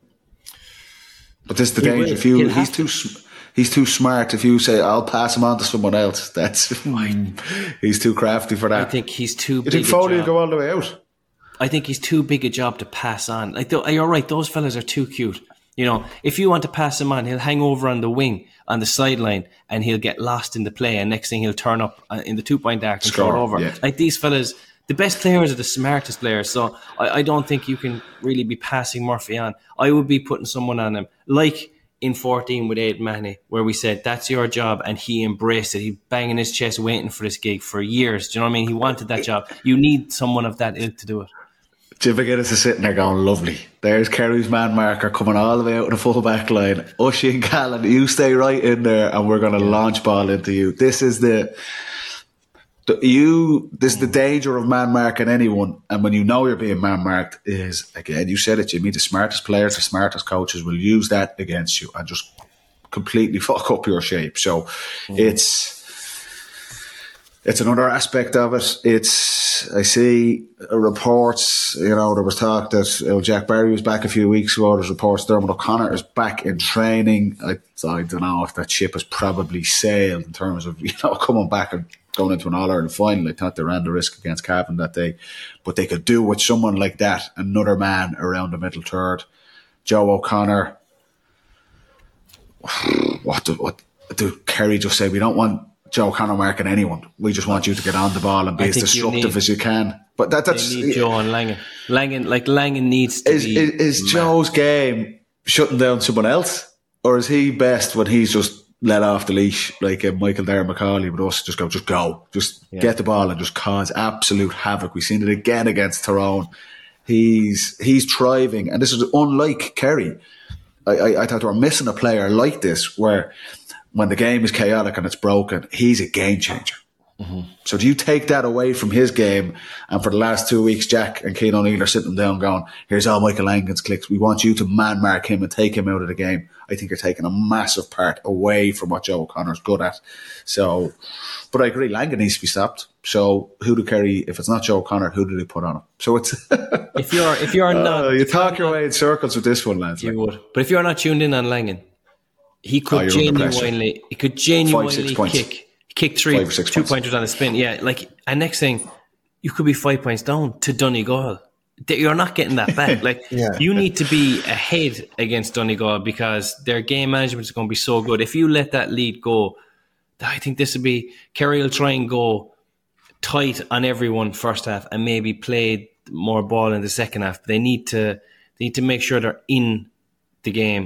But this is the danger. If you, he's too. He's too smart. If you say, I'll pass him on to someone else, that's he's too crafty for that. I think he's too you big think Foley will go all the way out? I think he's too big a job to pass on. Like you're right, those fellas are too cute. You know, if you want to pass him on, he'll hang over on the wing, on the sideline, and he'll get lost in the play, and next thing he'll turn up in the two-point arc and throw it over. Yeah. Like these fellas, the best players are the smartest players, so I, I don't think you can really be passing Murphy on. I would be putting someone on him, like in fourteen with Aidan Mahoney, where we said, that's your job, and he embraced it. He banging his chest waiting for this gig for years. Do you know what I mean? He wanted that job. You need someone of that ilk to do it. Jim McGuinness is sitting there going, lovely. There's Kerry's man marker coming all the way out of the full back line. Ushie and Callan, you stay right in there and we're going to yeah. launch ball into you. This is the... You, this is the danger of man marking anyone, and when you know you're being man marked, is again, you said it, Jimmy, the smartest players, the smartest coaches will use that against you and just completely fuck up your shape. So mm. it's it's another aspect of it. It's I see reports, you know, there was talk that uh, Jack Barry was back a few weeks ago. There's reports Dermot O'Connor is back in training. I, I don't know if that ship has probably sailed in terms of, you know, coming back and going into an All-Ireland final. I thought they ran the risk against Cavan that day. But they could do with someone like that, another man around the middle third. Joe O'Connor. What do, what do Kerry just say? We don't want Joe O'Connor marking anyone. We just want you to get on the ball and be I as destructive need, as you can. But that, that's... They need Joe and Langan. Langan, like Langan needs to is, be... Is, is Joe's game shutting down someone else? Or is he best when he's just let off the leash like uh, Michael Dare McCauley with us, just go, just go, just yeah. get the ball and just cause absolute havoc. We've seen it again against Tyrone. He's he's thriving, and this is unlike Kerry. I, I, I thought we were missing a player like this, where when the game is chaotic and it's broken, he's a game changer. Mm-hmm. So do you take that away from his game? And for the last two weeks, Jack and Cian O'Neill are sitting down going, here's all Michael Langan's clicks. We want you to man mark him and take him out of the game. I think you're taking a massive part away from what Joe O'Connor's good at. So, but I agree, Langan needs to be stopped. So who do Kerry, if it's not Joe O'Connor, who do they put on him? So it's... if you're if you're not... Uh, you talk your way in circles with this one, lads. You like. would. But if you're not tuned in on Langan, he could oh, genuinely, he could genuinely Five, kick... Kick three, two pointers on a spin. Yeah, like, and next thing, you could be five points down to Donegal. You're not getting that back. Like, yeah. you need to be ahead against Donegal because their game management is going to be so good. If you let that lead go, I think this would be, Kerry will try and go tight on everyone first half and maybe play more ball in the second half. But they need to, they need to make sure they're in the game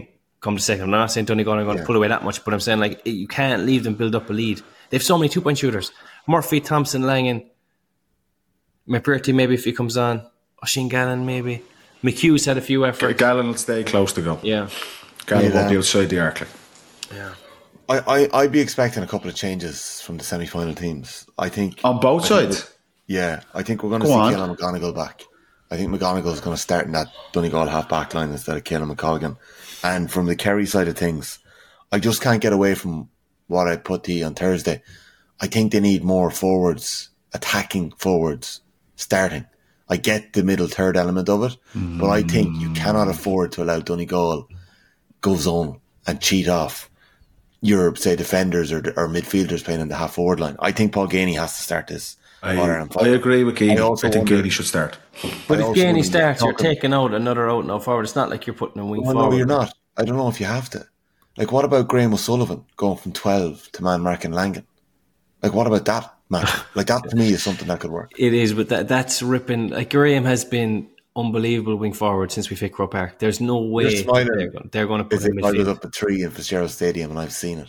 come to second. I'm not saying Donegal are going yeah. to pull away that much, but I'm saying like you can't leave them build up a lead. They have so many two-point shooters. Murphy, Thompson, Langan, McPherty maybe if he comes on, Oisin Gallen maybe. McHugh's had a few efforts. Gallen will stay close to go. Yeah. Gallen yeah, won't be outside the arc. Yeah. I, I, I'd be expecting a couple of changes from the semi-final teams. I think on both I sides. Think, yeah, I think we're going to Go see on. Keelan McGonigal back. I think McGonigal's going to start in that Donegal half-back line instead of Keelan McColgan. And from the Kerry side of things, I just can't get away from what I put to you on Thursday. I think they need more forwards, attacking forwards, starting. I get the middle third element of it, mm. but I think you cannot afford to allow Donegal go zone and cheat off your, say, defenders or, or midfielders playing in the half-forward line. I think Paul Geaney has to start this. I, I agree with Geaney. I, I think Geaney should start. But if Geaney starts, you're taking out another out now forward. It's not like you're putting a wing well, forward. No, you're not. I don't know if you have to. Like, what about Graham O'Sullivan going from twelve to man marking Langan? Like, what about that match? Like, that to me is something that could work. It is, but that that's ripping. Like, Graham has been unbelievable wing forward since we picked Croke Park. There's no way they're going, they're going to put him in midfield. I was up at three in Fitzgerald Stadium and I've seen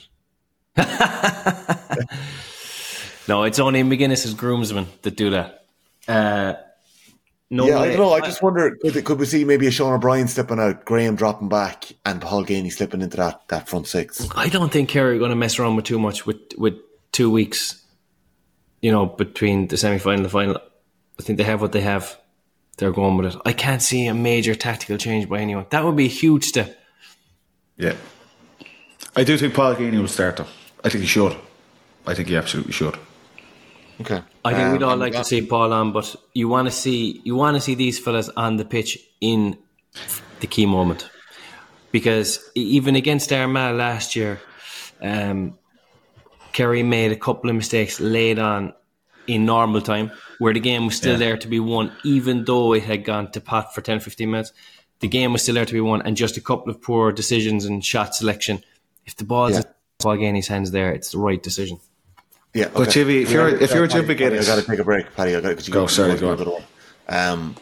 it. No, it's only McGuinness's groomsmen that do that. Uh, no yeah, way. I don't know. I just wonder, could, could we see maybe a Sean O'Brien slipping out, Graham dropping back, and Paul Geaney slipping into that, that front six? I don't think Kerry are going to mess around with too much with, with two weeks, you know, between the semi-final and the final. I think they have what they have. They're going with it. I can't see a major tactical change by anyone. That would be a huge step. Yeah. I do think Paul Geaney will start though. I think he should. I think he absolutely should. Okay. I think um, we'd all I'm like glad. to see Paul on, but you want to see you want to see these fellas on the pitch in the key moment, because even against Armagh last year, um, Kerry made a couple of mistakes late on in normal time, where the game was still yeah. there to be won, even though it had gone to pot for ten to fifteen minutes. The game was still there to be won, and just a couple of poor decisions and shot selection. If the ball's yeah. in Paul Geaney's hands there, it's the right decision. Yeah, okay. But Jimmy, if you're if you're Jim McGuinness, I got to take a break, Paddy. I got to go. go. Sorry, go on. Um,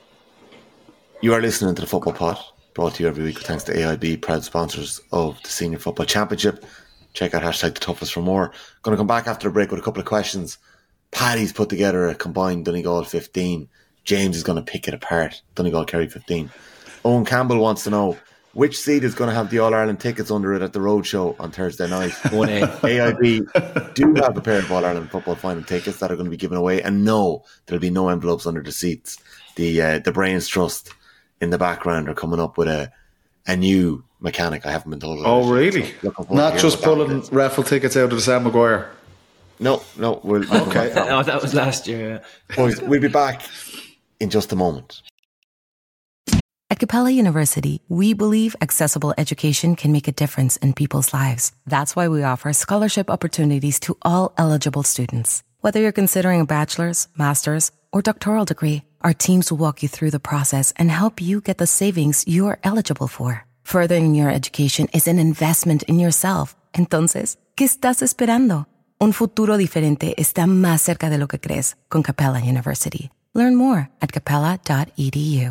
you are listening to the Football Pod, brought to you every week thanks to A I B, proud sponsors of the Senior Football Championship. Check out hashtag the toughest for more. Going to come back after the break with a couple of questions. Paddy's put together a combined Donegal fifteen. James is going to pick it apart. Donegal Kerry fifteen. Owen Campbell wants to know which seed is going to have the All-Ireland tickets under it at the Roadshow on Thursday night. one A. A I B do have a pair of All-Ireland football final tickets that are going to be given away. And no, there'll be no envelopes under the seats. The uh, the Brains Trust in the background are coming up with a a new mechanic. I haven't been told. Oh, really? So not just pulling raffle tickets out of the Sam Maguire? No, no. We'll, okay. No, that was last year. Yeah. Boys, we'll be back in just a moment. At Capella University, we believe accessible education can make a difference in people's lives. That's why we offer scholarship opportunities to all eligible students. Whether you're considering a bachelor's, master's, or doctoral degree, our teams will walk you through the process and help you get the savings you're eligible for. Furthering your education is an investment in yourself. Entonces, ¿qué estás esperando? Un futuro diferente está más cerca de lo que crees con Capella University. Learn more at capella dot e d u.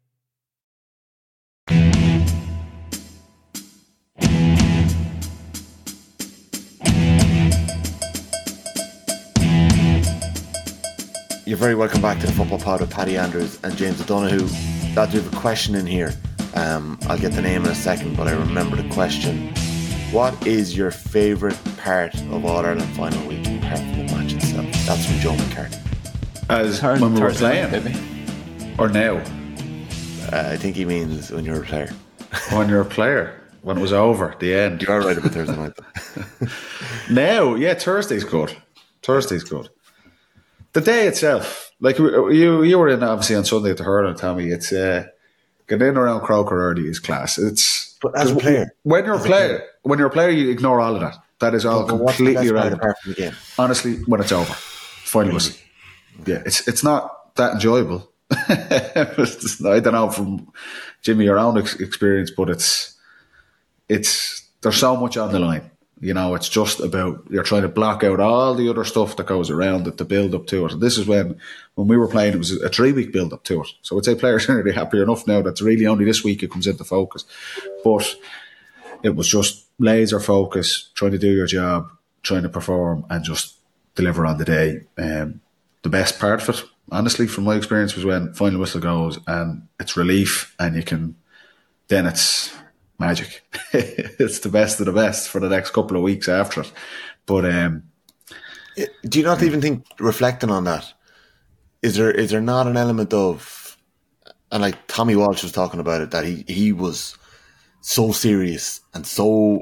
You're very welcome back to the Football Pod with Paddy Andrews and James O'Donoghue. Lads, we have a question in here. Um, I'll get the name in a second, but I remember the question. What is your favourite part of All-Ireland final week apart from the match itself? That's from Joe McCartney. As when we were playing? Maybe. Or now? Uh, I think he means when you're a player. When you're a player. When it was over, the end. You are right about Thursday night. Now, yeah, Thursday's good. Thursday's good. The day itself, like you, you were in obviously on Sunday at the Hurling, Tommy. It's uh, getting in around Croker early is class. It's but as a player, when you're a player, player, when you're a player, you ignore all of that. That is all well, completely irrelevant. Apart from the game, honestly, when it's over, final really? whistle. Yeah, it's it's not that enjoyable. I don't know from Jimmy your own ex- experience, but it's it's there's so much on the line. You know, it's just about you're trying to block out all the other stuff that goes around it, the build up to it. And this is when, when we were playing, it was a three week build up to it. So I'd say players are really happy enough now. That's really only this week it comes into focus. But it was just laser focus, trying to do your job, trying to perform, and just deliver on the day. Um, the best part of it, honestly, from my experience, was when final whistle goes and it's relief, and you can. Then it's magic. It's the best of the best for the next couple of weeks after it. But um, do you not even think, reflecting on that, is there is there not an element of, and like Tommy Walsh was talking about it, that he, he was so serious and so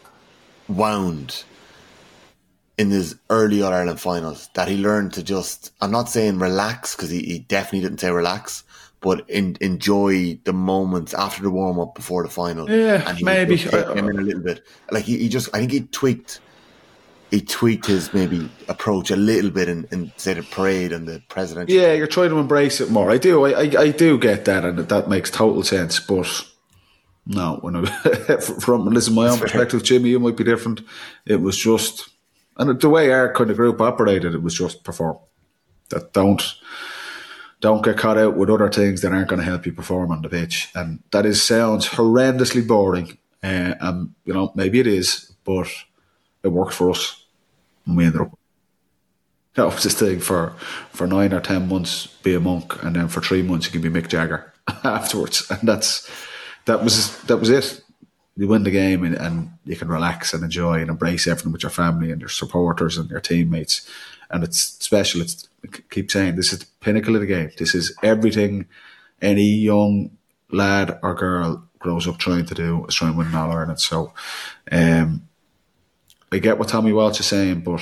wound in his early All-Ireland finals that he learned to just, I'm not saying relax, because he, he definitely didn't say relax, but in, enjoy the moments after the warm-up before the final. Yeah, and he maybe. Take him in a little bit. Like he, he just, I think he tweaked he tweaked his maybe approach a little bit in, in say the parade and the presidential. Yeah, you're trying to embrace it more. I do, I, I, I do get that, and that makes total sense. But no, when I, from listen, my own perspective, Jimmy, you might be different. It was just, and the way our kind of group operated, it was just perform. That don't don't get caught out with other things that aren't going to help you perform on the pitch, and that is sounds horrendously boring. Uh, and you know, maybe it is, but it worked for us. And we ended up, that was this thing for, for nine or ten months, be a monk, and then for three months you can be Mick Jagger afterwards. And that's that was that was it. You win the game, and, and you can relax and enjoy and embrace everything with your family and your supporters and your teammates. And it's special. It's I keep saying, this is the pinnacle of the game. This is everything any young lad or girl grows up trying to do, is try and win an All-Ireland. So um I get what Tommy Walsh is saying, but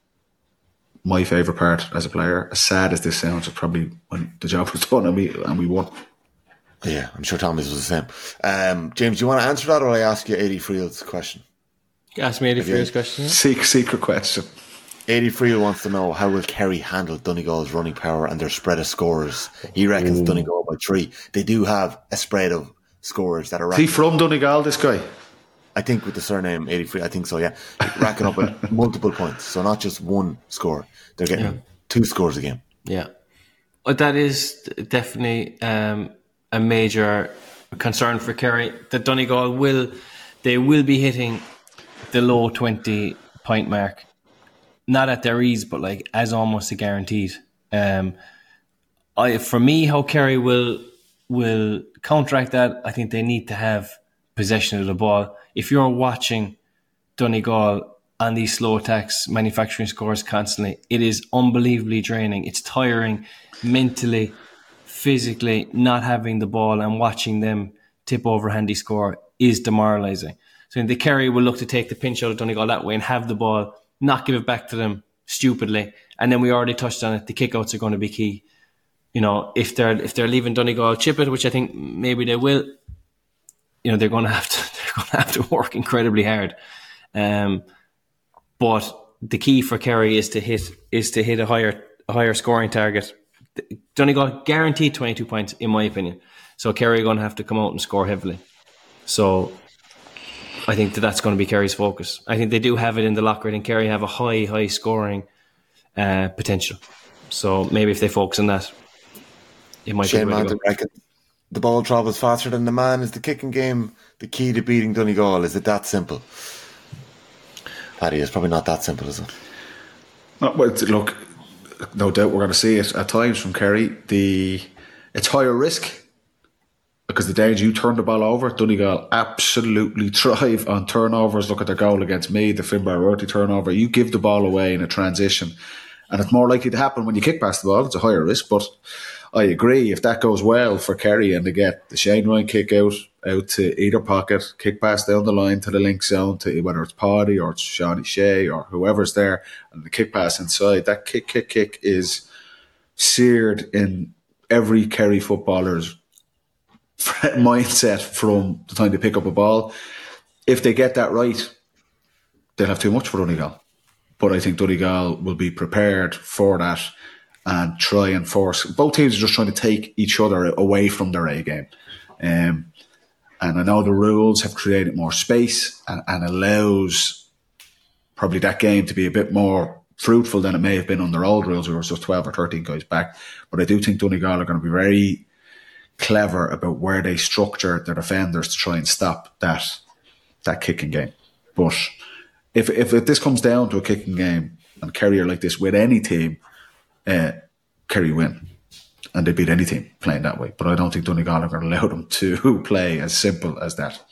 my favourite part as a player, as sad as this sounds, was probably when the job was done and we and we won. Yeah, I'm sure Tommy's was the same. Um, James, do you want to answer that, or I ask you Eddie Friel's question? You ask me Eddie Friel's question. Secret, secret question. Eddie Friel wants to know, how will Kerry handle Donegal's running power and their spread of scorers? He reckons Ooh. Donegal by three. They do have a spread of scorers that are. Is he from Donegal, this guy? I think with the surname eighty-three, I think so, yeah. Racking up with multiple points. So not just one score. They're getting yeah. two scores a game. Yeah. But that is definitely um, a major concern for Kerry. That Donegal will, they will be hitting the low twenty point mark. Not at their ease, but like as almost a guaranteed. Um, I, for me, how Kerry will will counteract that, I think they need to have possession of the ball. If you're watching Donegal on these slow attacks, manufacturing scores constantly, it is unbelievably draining. It's tiring mentally, physically. Not having the ball and watching them tip over handy score is demoralising. So the Kerry will look to take the pinch out of Donegal that way and have the ball, not give it back to them stupidly. And then we already touched on it. The kickouts are going to be key. You know, if they're if they're leaving Donegal chip it, which I think maybe they will, you know, they're going to have to they're going to have to work incredibly hard. Um, but the key for Kerry is to hit is to hit a higher a higher scoring target. Donegal guaranteed twenty-two points, in my opinion. So Kerry are going to have to come out and score heavily. So I think that that's going to be Kerry's focus. I think they do have it in the locker, and Kerry have a high, high scoring uh, potential. So maybe if they focus on that, it might Shane be Manton reckons the ball travels faster than the man. Is the kicking game the key to beating Donegal? Is it that simple? Paddy, it's probably not that simple, is it? No, well, look, no doubt we're going to see it at times from Kerry. The it's higher risk because the danger you turn the ball over. Donegal absolutely thrive on turnovers. Look at their goal against me, the Finbar Rorty turnover. You give the ball away in a transition, and it's more likely to happen when you kick past the ball. It's a higher risk, but I agree, if that goes well for Kerry and they get the Shane Ryan kick out, out to either pocket, kick pass down the line to the link zone, to whether it's Paddy or it's Shawnee Shea or whoever's there, and the kick pass inside, that kick, kick, kick is seared in every Kerry footballer's mindset from the time they pick up a ball. If they get that right, they'll have too much for Donegal. But I think Donegal will be prepared for that and try and force. Both teams are just trying to take each other away from their A game. Um, and I know the rules have created more space and, and allows probably that game to be a bit more fruitful than it may have been under old rules where it was just twelve or thirteen guys back. But I do think Donegal are going to be very clever about where they structure their defenders to try and stop that that kicking game. But if if, if this comes down to a kicking game and Kerry are like this with any team, uh, Kerry win. And they beat any team playing that way. But I don't think Donegal are going to allow them to play as simple as that.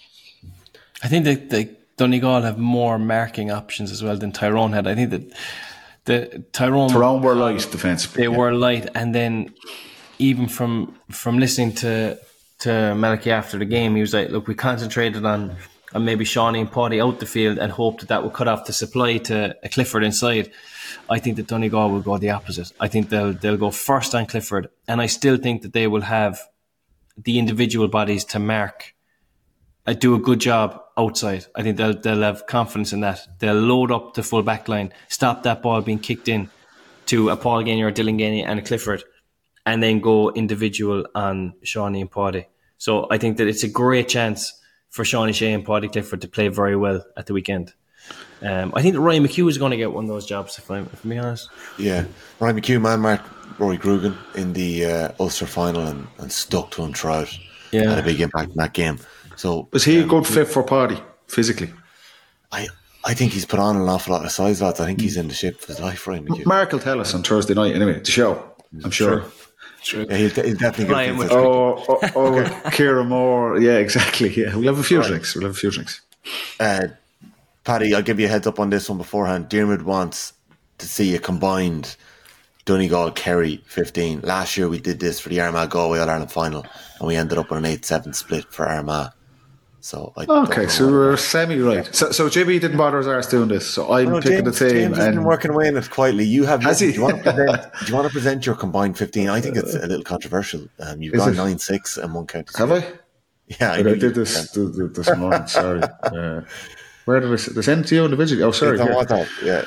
I think that the Donegal have more marking options as well than Tyrone had. I think that the Tyrone Tyrone were light defensively. They yeah. were light, and then even from from listening to to Malachy after the game, he was like, "Look, we concentrated on." And maybe Shawnee and Paddy out the field and hope that that would cut off the supply to a Clifford inside. I think that Donegal will go the opposite. I think they'll they'll go first on Clifford, and I still think that they will have the individual bodies to mark, uh, do a good job outside. I think they'll they'll have confidence in that. They'll load up the full back line, stop that ball being kicked in to a Paul Gainey or Dylan Gainey and a Clifford, and then go individual on Shawnee and Paddy. So I think that it's a great chance for Shawnee Shea and Paddy Clifford to play very well at the weekend. Um, I think that Ryan McHugh is going to get one of those jobs, if I'm, if I'm being honest. Yeah, Ryan McHugh man marked Rory Grugan in the uh, Ulster final and, and stuck to him throughout. Yeah, had a big impact in that game. So was he um, a good fit for Paddy physically? I I think he's put on an awful lot of size, lads. I think he's in the shape of his life, Ryan McHugh. Mark will tell us on Thursday night anyway, the show. I'm sure. Sure. Sure. Yeah, he'll, he'll definitely Ryan get Oh, oh, oh okay. Kieran Moore. Yeah, exactly. Yeah, we'll have a few right. drinks. We'll have a few drinks. Uh, Paddy, I'll give you a heads up on this one beforehand. Diarmuid wants to see a combined Donegal Kerry fifteen. Last year we did this for the Armagh Galway All Ireland final, and we ended up with an eight seven split for Armagh. So I okay, so we're semi right. So, so Jimmy didn't bother his arse doing this. So I'm no, picking James, the team. James has and been working away in it quietly. You have. Has your, he? Do you, want to present, do you want to present your combined fifteen? I think it's a little controversial. Um, you've Is gone nine six and one count. Have I? Yeah, I, I did this yeah. this morning. Sorry. Uh, where did I this send to you individually? Oh, sorry. Yeah. yeah.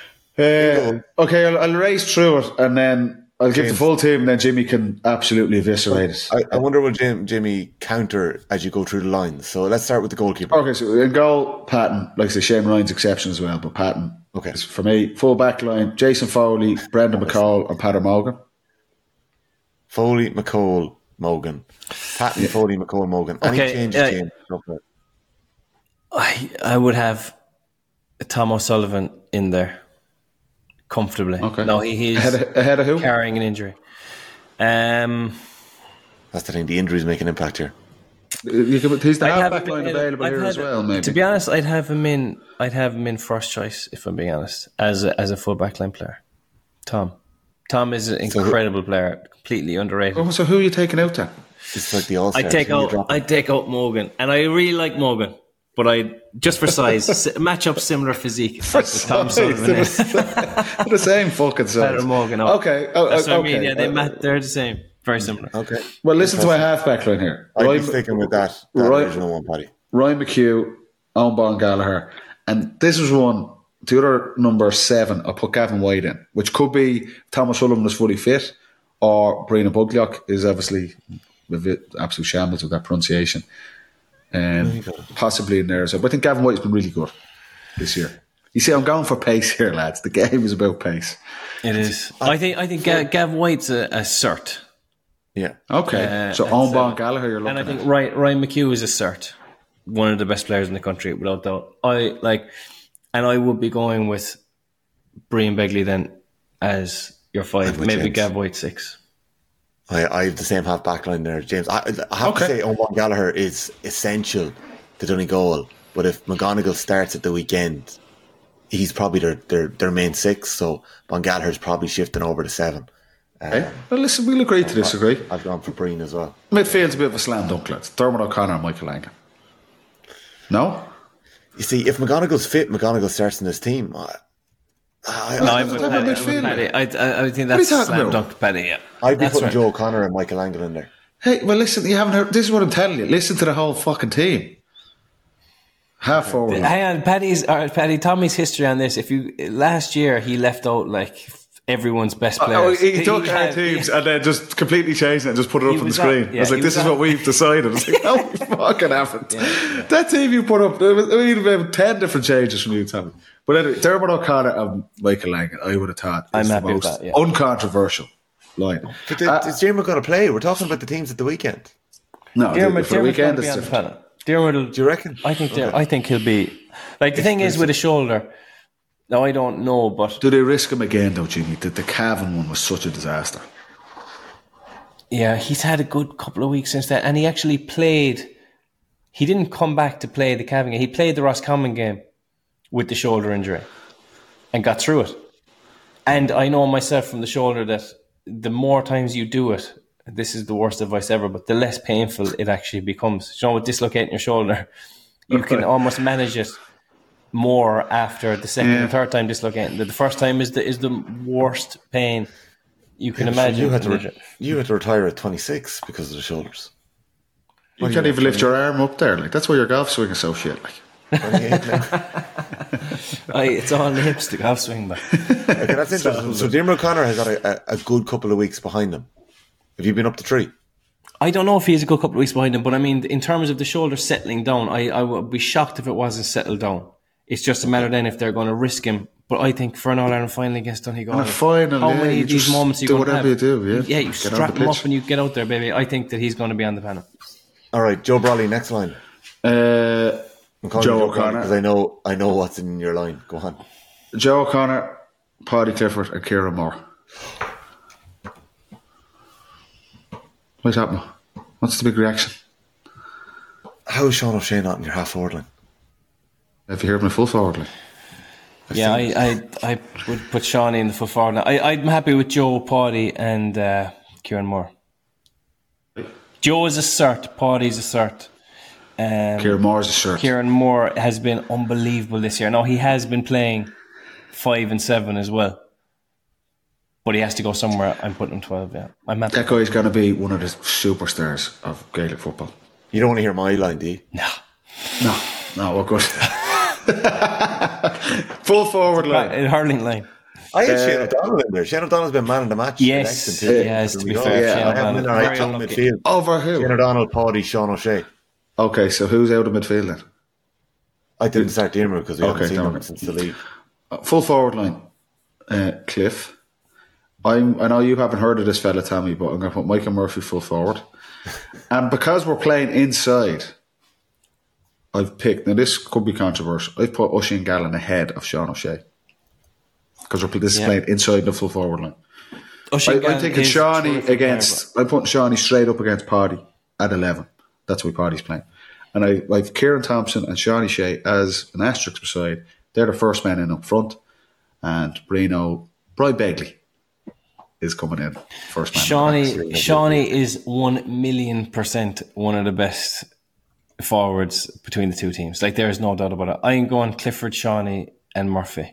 Uh, okay, I'll, I'll race through it and then I'll give James. the full team, and then Jimmy can absolutely eviscerate it. I, I wonder will Jim, Jimmy counter as you go through the lines. So let's start with the goalkeeper. Okay, so in goal, Patton. Like I say, Shane Ryan's exception as well, but Patton. Okay. Is for me, full back line, Jason Foley, Brendan McCall, and Peadar Mogan. Foley, McCall, Mogan. Patton, yeah. Foley, McCall, Mogan. Any okay, changes, uh, James? I, I would have Tom O'Sullivan in there. Comfortably. Okay. No, he, he's ahead of, ahead of who? Carrying an injury. Um, That's the thing. The injuries make an impact here. You can, he's the half-back line available I'd here as well. Maybe. To be honest, I'd have him in. I'd have him in first choice if I'm being honest, as a, as a full back line player. Tom, Tom is an incredible so, player, completely underrated. Oh, so who are you taking out then? It's like the all-stars. I take out. I take out Mogan, and I really like Mogan. But I just for size, match up similar physique. For like Tom Sullivan, they're the, the same fucking size. Peadar Mogan. Oh. Okay, oh, that's what okay. I mean. Yeah, they mat, they're the same, very similar. Okay. Well, listen to my half-back line here. I'm Ryan, sticking with that. that Ryan, original one, Paddy. Ryan McHugh, Owen Bon Gallagher, and this was one. The other number seven, I put Gavin White in, which could be Thomas Sullivan is fully fit, or Brina Bugliok is obviously the absolute shambles with that pronunciation. Um, possibly in there as well. But I think Gavin White has been really good this year. You see, I'm going for pace here, lads. The game is about pace. It is. I, I think I think Gav, Gav White's a, a cert. Yeah. Okay. Uh, so Owen Bon Gallagher, you're looking at. And I think at. Ryan, Ryan McHugh is a cert. One of the best players in the country, without doubt. I like, and I would be going with Brian Begley then as your five. Maybe James. Gav White six. I, I have the same half back line there, James. I, I have okay. to say, Owen Gallagher is essential to Donegal, but if McGonigal starts at the weekend, he's probably their their, their main six. So Bon Gallagher's probably shifting over to seven. Okay. Um, well, listen, we'll agree to disagree. I've gone for Breen as well. Midfield's a bit of a slam dunk, lads. Dermot O'Connor and Michael Langan. No? You see, if McGonigal's fit, McGonigal starts in this team. I, I, no, I'm with Paddy. I, I, I think that's slam dunk Paddy, yeah. I'd be that's putting right. Joe O'Connor and Michael Langan in there. Hey, well, listen, you haven't heard. This is what I'm telling you. Listen to the whole fucking team. Half forward. Hang on, Paddy's, uh, Paddy, Tommy's history on this. If you last year he left out like everyone's best players. Oh, he, he took he our had, teams yeah. and then just completely changed it and just put it up on the screen. At, yeah, I was like, this was is at, what we've decided. I was like, no, we fucking haven't. Yeah, yeah. That team you put up, we'd have had ten different changes from you, Tommy. But anyway, Dermot O'Connor and Michael Langan, I would have thought is the most that, yeah. uncontroversial line. But the, uh, is Dermot going to play? We're talking about the teams at the weekend. No, Dermot, the, for the weekend, it's different. Dermot will, Do you reckon? I think. Okay. I think he'll be like the thing is with a shoulder. Now I don't know, but Do they risk him again though, Jimmy? The, the Cavan one was such a disaster. yeah, he's had a good couple of weeks since that, and he actually played. He didn't come back to play the Cavan game. He played the Roscommon game with the shoulder injury and got through it. And I know myself from the shoulder that the more times you do it, this is the worst advice ever, but the less painful it actually becomes. You know, with dislocating your shoulder, you can almost manage it more after the second Yeah. and third time dislocating. The, the first time is the is the worst pain you can Yeah, so imagine. You had, to re- you had to retire at twenty-six because of the shoulders. You can't even lift your arm up there. Like that's why your golf swing is so shit. Like Aye, it's all the hips to golf swing back. Okay, that's interesting. So Diarmuid O'Connor has got a, a, a good couple of weeks behind him. Have you been up the tree? I don't know if he has a good couple of weeks behind him, but I mean, in terms of the shoulder settling down, I, I would be shocked if it wasn't settled down. It's just a matter then if they're going to risk him. But I think for an All-Ireland final against Donegal, And a final, how yeah, many you of these just moments you do going to whatever have? you do, yeah. Yeah, you Get on strap the him pitch. up and you get out there, baby. I think that he's going to be on the panel. All right, Joe Brawley, next line. uh, I'm calling Joe you Joe O'Connor. because I know I know what's in your line. Go on. Joe O'Connor, Paddy Clifford, and Kieran Moore. What's happening? What's the big reaction? How is Sean O'Shea not in your half forward line? If you hear my full forward line. Yeah, I, I, I would put Shawnee in the full forward. I, I'm happy with Joe, Paddy, and uh, Kieran Moore. Joe is a cert, Paddy's a cert. Um, Kieran Moore's a shirt. Kieran Moore has been unbelievable this year. Now, he has been playing five and seven as well. But he has to go somewhere. I'm putting him twelve, yeah. I'm happy. That guy's going to be one of the superstars of Gaelic football. You don't want to hear my line, do you? No. No, no, we're good. Full forward line. In hurling line. I had Shane O'Donnell in there. Shane O'Donnell's been man in the match. Yes, Excellent, too. yes, to be There we fair, go. Shane Yeah, I have him in O'Donnell. there. I Very told unlucky. midfield. Over who? Shane O'Donnell, Paddy, Sean O'Shea. Okay, so who's out of midfield then? I didn't start Diarmuid because we Okay, haven't seen no. him since the league. Uh, Full forward line. Uh, Cliff. I'm, I know you haven't heard of this fella, Tommy, but I'm going to put Michael Murphy full forward. And because we're playing inside, I've picked, now this could be controversial, I've put Oisin Gallen ahead of Sean O'Shea. Because we're this is Yeah. playing inside the full forward line. I, Oisin I'm Gallen thinking is Shawnee terrific against, I'm putting Shawnee straight up against Paddy at eleven. That's why Paddy's playing. And I like Kieran Thompson and Shawnee Shea as an asterisk beside. They're the first men in up front. And Brino, Brian Begley is coming in first man. Shawnee, Shawnee is one million percent one of the best forwards between the two teams. Like, there is no doubt about it. I'm going Clifford, Shawnee, and Murphy.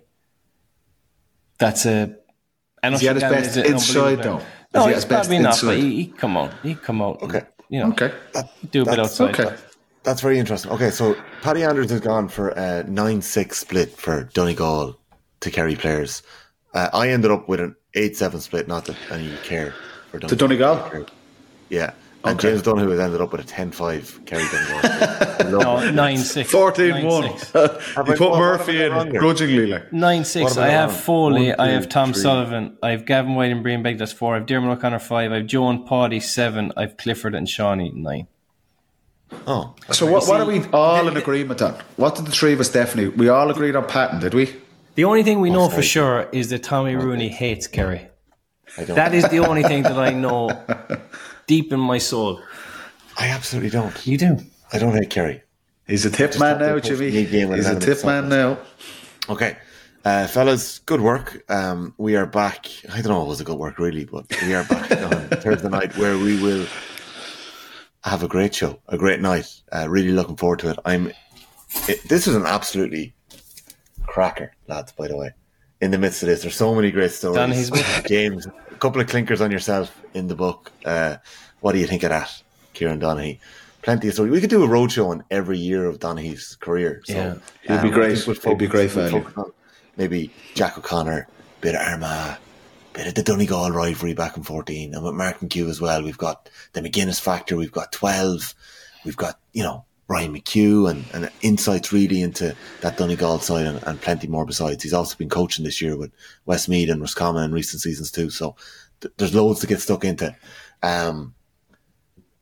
That's a. And Is he at his Oisin Gallen best is an inside, unbelievable though? player. No, Is he at he's his best probably not, but inside? he, he come out. He come out. Okay. You know, Okay. do a bit That's- outside. Okay. That's very interesting. Okay, so Paddy Andrews has gone for a nine six split for Donegal to Kerry players. Uh, I ended up with an eight seven split, not that any care for To Donegal? Yeah. And Okay. James Donoghue has ended up with a ten five Kerry Donegal. No, nine six. fourteen one. Nine, six. You I- put what- Murphy what have I in done wrong grudgingly, like. Nine six. What have I I have done? Foley. One, I two, have Tom three. Sullivan. I have Gavin White and Brian Begg. That's four. I have Diarmuid O'Connor five. I have Joe and Paddy seven. I have Clifford and Shawnee nine. Oh, So what, what are we all in agreement on? What did the three of us definitely? We all agreed on Patton, did we? The only thing we know for sorry. sure is that Tommy Rooney hates Kerry. I don't. That is the only thing that I know deep in my soul. I absolutely don't. You do. I don't hate Kerry. He's a tip Just man thought now, they posted Jimmy. a game with He's an a element tip man of now. Okay. Uh, fellas, good work. Um, we are back. I don't know if it was a good work, really, but we are back on Thursday night where we will have a great show, a great night. Uh, really looking forward to it. I'm. It, this is an absolutely cracker, lads, by the way. In the midst of this, there's so many great stories. Donaghy's book. James, a couple of clinkers on yourself in the book. Uh, what do you think of that, Kieran Donaghy? Plenty of stories. We could do a roadshow on every year of Donaghy's career. So, Yeah. He'd be I great. think we'll He'd be great we'll value. focus on maybe Jack O'Connor, bit of Armagh, bit of the Donegal rivalry back in fourteen, and with Martin Q as well. We've got the McGuinness factor. We've got twelve. We've got, you know, Ryan McHugh and, and insights really into that Donegal side and, and plenty more besides. He's also been coaching this year with Westmeath and Roscommon in recent seasons too. So th- there's loads to get stuck into. Um,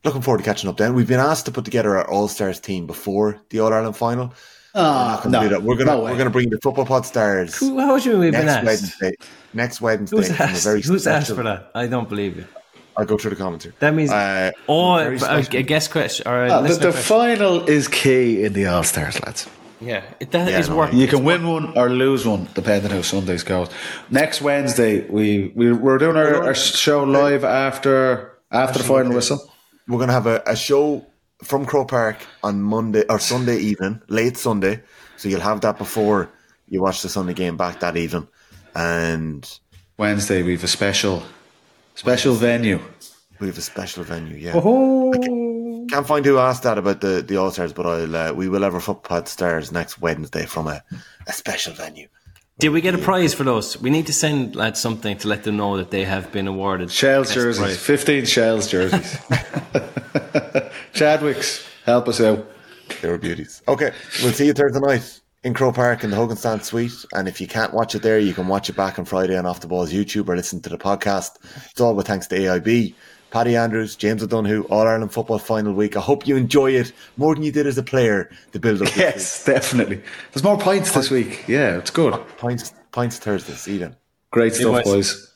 looking forward to catching up then. We've been asked to put together our All-Stars team before the All-Ireland final. Oh, no, do We're gonna no we're gonna bring the Football Pod stars. Who, how should we have been next asked? Wednesday. Next Wednesday. Who's from a asked? very Who's asked special- for that? I don't believe you. I'll go through the commentary. That means Uh, oh, very a, special- a guest question or a Ah, the listener the question. final is key in the All Stars, lads. Yeah, it, that Yeah, is no, work. You can win one or lose one, depending how Sundays goes. Next Wednesday, we, we we're doing our, our show live after after the final whistle. We're gonna have a, a show from Croke Park on Monday or Sunday evening, late Sunday. So you'll have that before you watch the Sunday game back that evening. And Wednesday, we have a special special venue. we have a special venue. Yeah, Oh, can't find who asked that about the, the All Stars, but I'll uh, we will have our Footpad stars next Wednesday from a, a special venue. Did we get a prize for those? We need to send lads something to let them know that they have been awarded. Shells best jerseys, prize. fifteen Shells jerseys. Chadwicks, help us out. They were beauties. Okay, we'll see you Thursday night in Croke Park in the Hogan Stand Suite. And if you can't watch it there, you can watch it back on Friday on Off the Ball's YouTube or listen to the podcast. It's all with thanks to A I B. Paddy Andrews, James O'Donoghue, All-Ireland Football Final Week. I hope you enjoy it more than you did as a player, the build-up this Yes, definitely. There's more points this week. Yeah, it's good. week. Pints, pints Thursday. See you then. Great stuff, boys. boys.